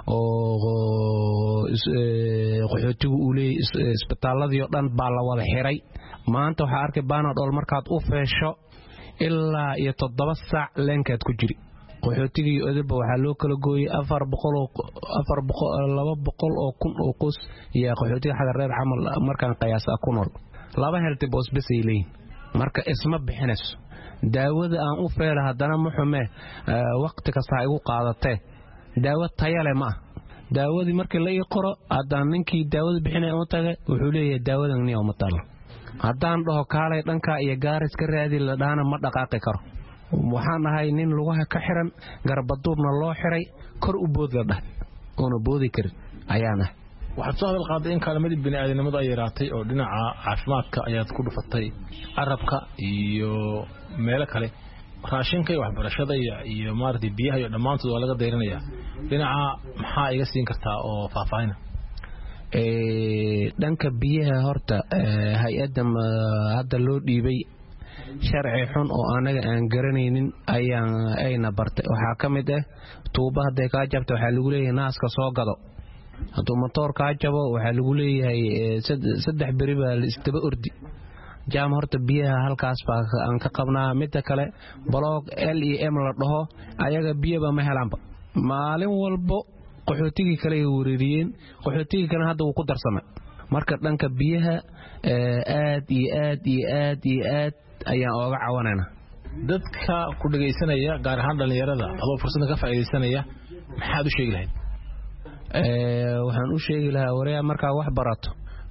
oo qaxootigu u leeyahay isbitaaladii oo dhan baa la wada xiray maanta waxa arkay Panadol markaad u feesho ilaa iyo toddoba saac leenkaad ku jiri qaxootigii odaba waxa loo kala gooyay afar boqol oo afar boqol laba boqol oo kun oo qoys iyo qaxootiga xaga reer camal markaan qiyaas ah ku nool laba healthy boss bas ay leeyihiin marka isma bixinayso daawada aan u feela hadana ma xume waqti kasta ay ugu qaadatay daawo tayo leh ma daawadii markii la ii qoro hadaan ninkii daawada bixinay oo tagay wuxuu leeyahay daawadan niyo ma taalo hadaan dhaho kaalay dhanka iyo gaaris ka raadi la dhaana ma dhaqaaqi karo waxaan ahay nin lugaha ka xiran garbaduubna loo xiray kor u bood la dhahay oo boodi karin ayaana waxaad soo hadal qaaday in kaalmadii bini'aadanimada ay yaraatay oo dhinaca caafimaadka ayaad ku dhufatay arabka iyo meelo kale raashinka iyo waxbarashada iyo maartay biyaha iyo dhamaantood waa laga dayranaya dhinaca maxaa iga siin kartaa oo faahfaahin ee dhanka biyaha horta hay-adda hadda loo dhiibay sharci xun oo anaga aan garanaynin ayaan ayna bartay waxa kamid ah tuuba haday ka jabto waxa lagu leeyahay naaska soo gado haduu motor ka jabo waxa lagu leeyahay saddex bari baa la istaba ordi jaam horta biyaha halkaas baa aan ka qabnaa mid kale blog L E M la dhaho ayaga biyaba ma helaanba maalin walbo qaxootigii kale ay wareeriyeen qaxootigii kana hadda uu ku darsamay marka dhanka biyaha aad iyo aad iyo aad iyo aad ayaan ooga cawanayna dadka ku dhageysanaya gaar ahaan dhalinyarada adoo fursada ka faa'iideysanaya maxaad u sheegi lahayd ee waxaan u sheegi lahaa wareey marka wax barato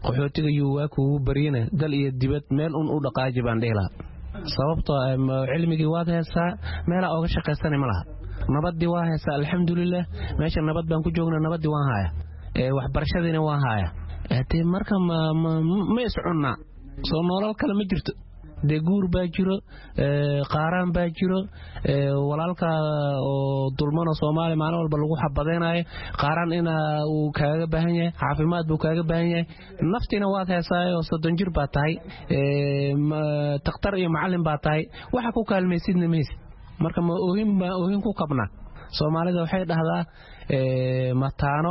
qaxootiga yuu waa kugu bariyana dal iyo dibad meel un u dhaqaaji baan dhihi lahaa sababtoo cilmigii waad heesaa meelaa ooga shaqaysana ma laha nabadii waa heesaa alxamdulilah meesha nabad baan ku joognaa nabadii waan haaya waxbarashadiina waan haaya hadee marka ma iscunnaa soo nolol kale ma jirto dee guur baa jiro qaaraan baa jiro walaalka oo dulmano Soomaali maalin walba lagu xabadeenayo qaaraan ina uu kaaga baahan yahay caafimaad buu kaaga baahan yahay naftiina waad heesaayo oo soddon jir baa tahay takhtar iyo macallin baa tahay waxa ku kaalmaysidna mees marka ma oohin ma oohin ku qabna Soomaalida waxay dhahdaa mataano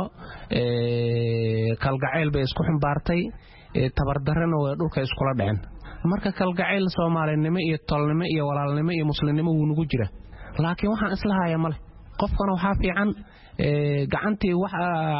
kalgacayl bay isku xumbaartay tabardarrana way dhulka iskula dhaceen marka kalgacayl Soomaalinimo iyo tolnimo iyo walaalnimo iyo muslimnimo wuu nagu jira laakiin waxaan isla hayaa male qofkana waxa fiican ee gacantii waxa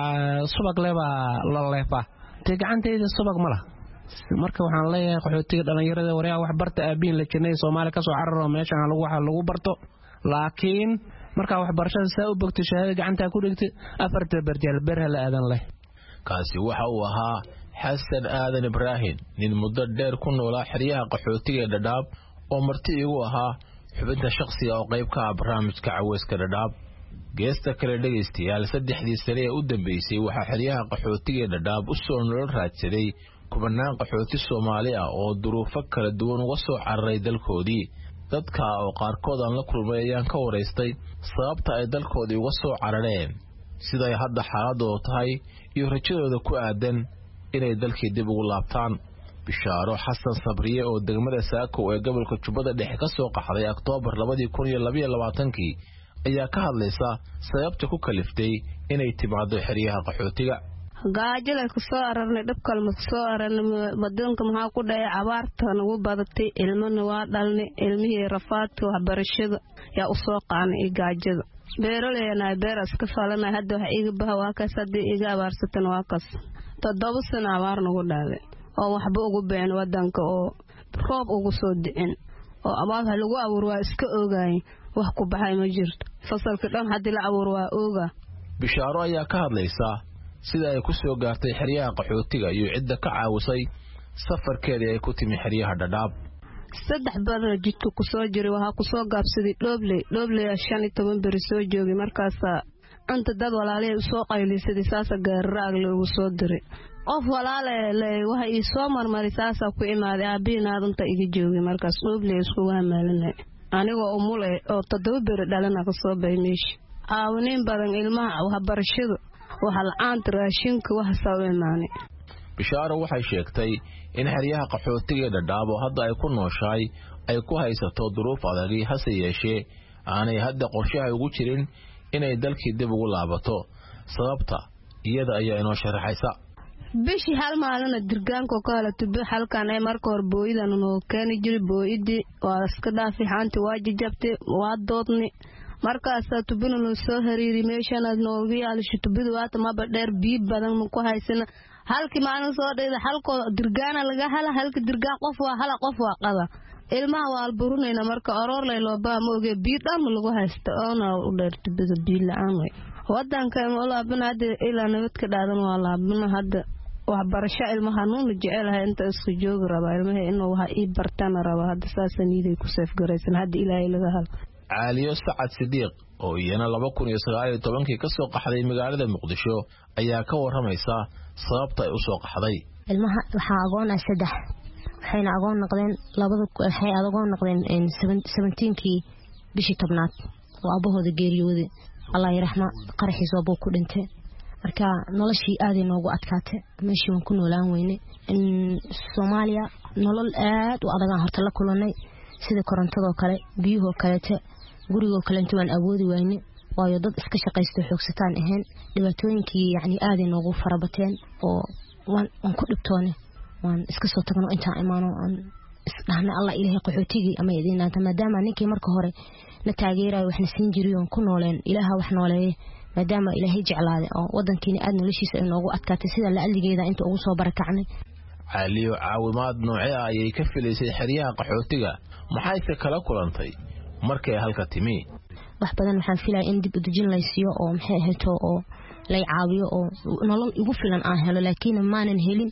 subag leeba la leefa tii gacanteeda subag mala marka waxaan leeyahay qaxootiga dhalinyarada wareega wax barta aabiin la jirnay Soomaali ka soo cararo meeshan lagu waxa lagu barto laakiin marka wax barashada saa u bogtay shahaada gacanta ku dhigtay afarta barjeel berha la aadan leh kaasi waxa uu ahaa Xasan Aadan Ibrahim nin muddo dheer ku noolaa xiriyaha qaxootiga Dadaab oo marti igu ahaa xubinta shakhsiga oo qayb ka ah barnaamijka Caweyska Dadaab geesta kale dhageystayaal saddexdii sane ee u dambeysay waxa xiriyaha qaxootiga Dadaab u soo nolol raadsaday kubanaan qaxooti Soomaali ah oo duruufo kala duwan uga soo cararay dalkoodii dadka oo qaarkood aan la kulmay ayaan ka wareystay sababta ay dalkoodii uga soo carareen sida ay hadda xaaladoodu tahay iyo rajadooda ku aadan inay dalkii dib ugu laabtaan bishaaro xasan sabriye oo degmada Saako ee gobolka Jubbada Dhexe ka soo qaxday Oktoobar laba kun iyo laba iyo labaatan ayaa ka hadlaysa sababta ku kaliftay inay timaado xiriyaha qaxootiga gaajada ku soo ararnay dhabkal ma soo ararnay wadanka maxaa ku dhacay abaarta nagu badatay ilmana waa dhalnay ilmihii rafaadka waxbarashada yaa u soo qaanay gaajada beeraleena beer iska falanay hadda wax iga baha waa kaas hadii iga abaarsatan waa kaas toddoba sano abaar nagu dhacday oo waxba ugu been wadanka oo roob ugu soo dhicin oo abaar lagu abuur waa iska ogaay wax ku baxay ma jirto fasalka dhan hadii la abuur waa oga bishaaro ayaa ka hadlaysa sida ay ku soo gaartay xiriyaha qaxootiga iyo cidda ka caawisay safarkeedii ay ku timi xiriyaha Dadaab saddex badan jidku ku soo jiray waxa ku soo gaabsaday dhoble dhoble shan iyo toban bari soo joogay markaas anta dad walaalay soo qaylisay saasa gaaraag loogu soo diray qof walaalay waxa ii soo marmaray saasa ku imaaday aabinaadanta iga joogay markaas dhoble isku waamaalinay anigoo umule oo toddoba bari dhalana ka soo bay meesh aawnin badan ilmaha waxbarashada waxa la'aanta raashinka waxa soo imaanay bishaaro waxay sheegtay in xiriyaha qaxootiga Dadaab oo hadda ay ku nooshahay ay ku haysato duruuf adag hase yeeshee aanay hadda qorshaha ugu jirin inay dalkii dib ugu laabato sababta iyada ayaa inoo sharaxaysa bishi hal maalin dirgaanka kala tubbi halkan ay marka hor booyidan oo keeni jiray booyidi waa iska dhaafay xanti waa jajabtay waa doodni markaas tubina loo soo hariiri meeshan aad noogu yaalisho tubidu waata ma badheer biib badan ku haysana halkii maalin soo dheeda halko dirgaana laga hala halka dirgaan qof waa hala qof waa qada ilmaha waa alburunayna marka aroor lay loo baa mooge biir dhan lagu haysto oona u dheer tubida biil la'aan way wadanka ma laabana hadda ilaa nabadka dhaadan waa laabana hadda waxbarasho ilmaha nuun jecelahay inta isku joogi raba ilmaha inuu waxa ii bartaan raba hadda saasaniiday ku seef garaysan hadda ilaahay laga hal Caaliyo Sacad Sidiiq oo iyana laba kun iyo sagaal iyo toban ka soo qaxday magaalada Muqdisho ayaa ka waramaysa sababta ay u soo qaxday ilmaha waxa agoon ah saddex waxayna agoon noqdeen labada waxay agoon noqdeen seventeen-kii bishii tobnaad oo abahooda geeriyooday Allah yarxama qarxiisa buu ku dhintay marka noloshii aad inoogu adkaatay meeshii waan ku noolaan weynay in Soomaaliya nolol aad u adag horta la kulanay sida korontada kale biyuhu kale guriga kale inta waan awoodi waynay waayo dad iska shaqaysto xoogsataan ahayn dhibaatooyinkii yaani aad inoogu farabateen oo waan ku dhibtoonay waan iska soo tagno inta imaano aan isdhaahna Allah ilaahay qaxootigii ama idinaanta maadaama ninkii marka hore la taageerayo waxna siin jiray oo ku nooleen ilaaha wax nooleeyay maadaama ilaahay jeclaaday oo wadankiina aad noloshiisa inoogu adkaatay sida la aligeeda inta ugu soo barakacnay Caaliyo caawimaad noocee ayay ka filaysay xiriyaha qaxootiga maxay kala kulantay markay halka timi wax badan waxaan filayaa in dib u dejin la siiyo oo maxay ahayto oo lay caawiyo oo nolol ugu filan aan helo laakiin maanan helin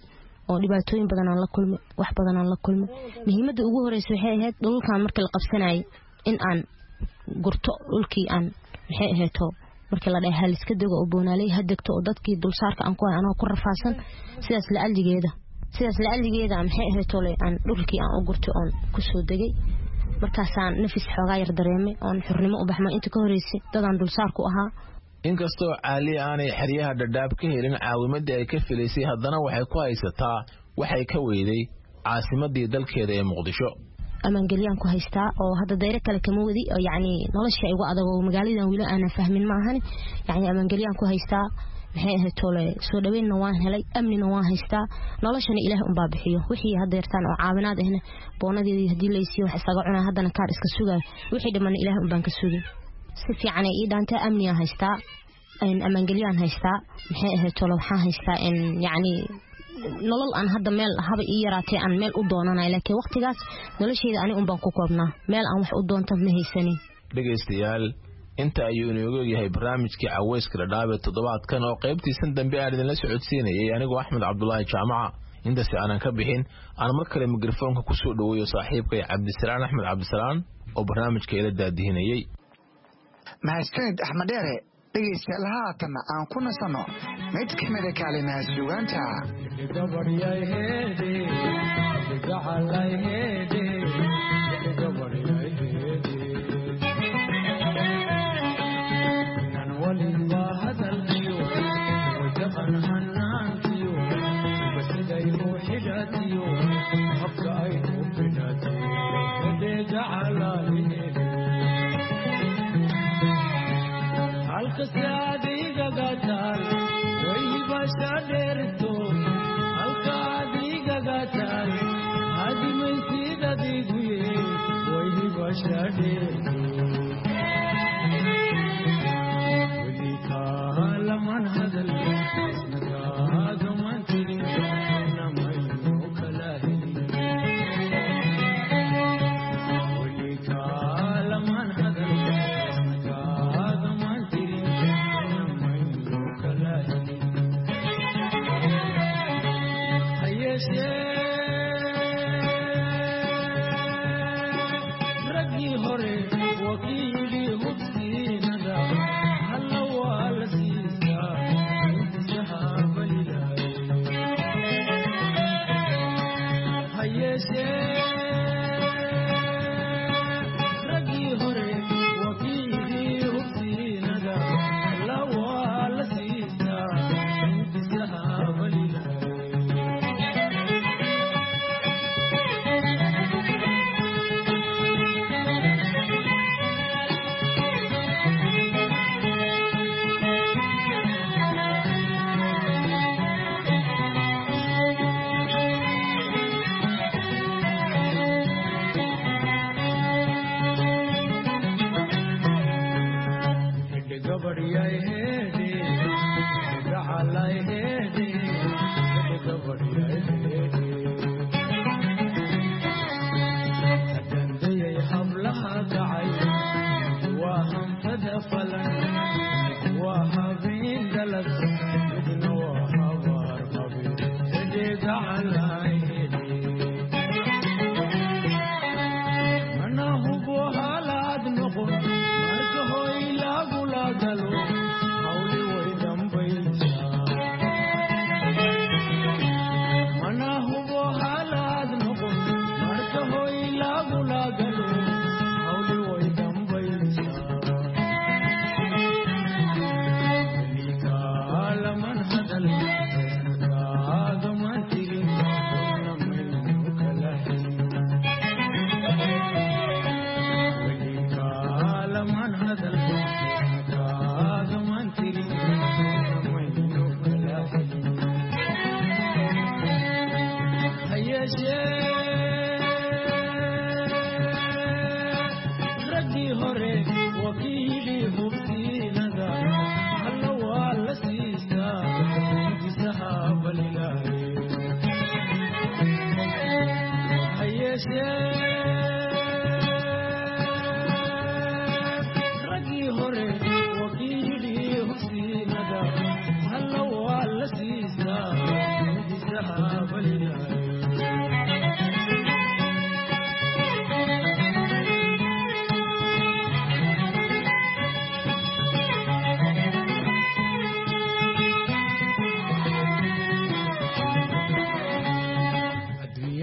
oo dhibaatooyin badan aan la kulmay wax badan aan la kulmay muhiimadda ugu horeysa waxay ahayd dhulkan markii la qabsanayay in aan gurto dhulkii aan maxay ahayd markii la dhahay hal iska dago oo boonaalay hadagto oo dadkii dulsaarka aan ku anoo ku rafaasan sidaas la aligeeda sidaas la aligeeda maxay ahayd tole aan dhulkii aan u gurto oon ku soo dagay markaasaan nafis xoogaa yar dareemay oon xurnimo u baxmay inta ka horeysay dadaan dulsaarku ahaa inkastoo caali aanay xeryaha dhadhaab ka helin caawimadii ay ka filaysay haddana waxay ku haysataa waxay ka weyday caasimadii dalkeeda ee muqdisho amaan galiyaan ku haystaa oo hadda dayro kale kama wadi oo yacni nolosha igu adag oo magaaladan wili aanan fahmin ma ahan yacni amaan galiyaan ku haystaa maxay ahayd tole soo dhaweynna waan helay amnina waan haystaa noloshana ilaahay un baa bixiyo wixii hadda yartaan oo caawinaad ahna boonadeedii haddii laysiiyo wax isaga cunaa haddana kaar iska sugayo wixii dhammaan ilaahay un baan ka sugay si fiican ay ii dhaantay amniga haystaa in amaan galiyaan haystaa maxay ahayd tole waxaan haystaa in yacni nolol aan hadda meel haba ii yaraatay aan meel u doonanayo laakiin waqtigaas nolosheeda ani un baan ku koobnaa meel aan wax u doonto ma haysanin dhegaystayaal inta ayuu inoogu yahay barnaamijkii caweyska dhadhaab ee toddobaadkan oo qaybtiisan dambe aan idinla socodsiinayay anigoo axmed cabdulaahi jaamaca intaasi aanan ka bixin aan mar kale mikrofoonka ku soo dhoweeyo saaxiibkay cabdisalaan axmed cabdisalaan oo barnaamijka ila daadihinayay mahadsanid axmed dheere dhegaystayaal haatan aan ku nasanno mid ka mida kaalimaha suugaanta Alkaadi gagatal, way bashaderto. Alkaadi gagatal, hadi mai sida diguye, way bashaderto. Wali kala man hadal, naga gaman tiri, namai mukalahi. Wali kala man hadal. Ragi hore wakili hubsinada halla wala sisa sahabila hayeshe ragi hore wakili hubsinada halla wala sisa sahabila Hallelujah.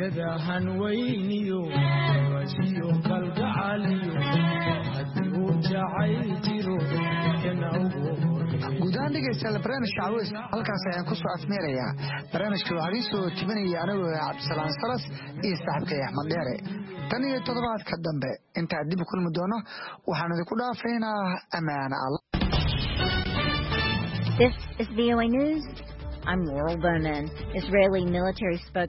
هذا هنوينيو وشيو قلقعاليو هدو جعيتيرو كناوغو guud ahaan dhegeystayaal barnaamijka caweys halkaas ayaan ku soo afmeerayaa barnaamijka waxaa idiin soo tibinaya anigoo cabdisalaan salas iyo saaxiibkay axmed dheere tan iyo toddobaadka dambe intaa dib u kulmi doono waxaan idinku dhaafaynaa ammaane alla. This is V O A News. I'm Laurel Bowman. Israeli military spokesman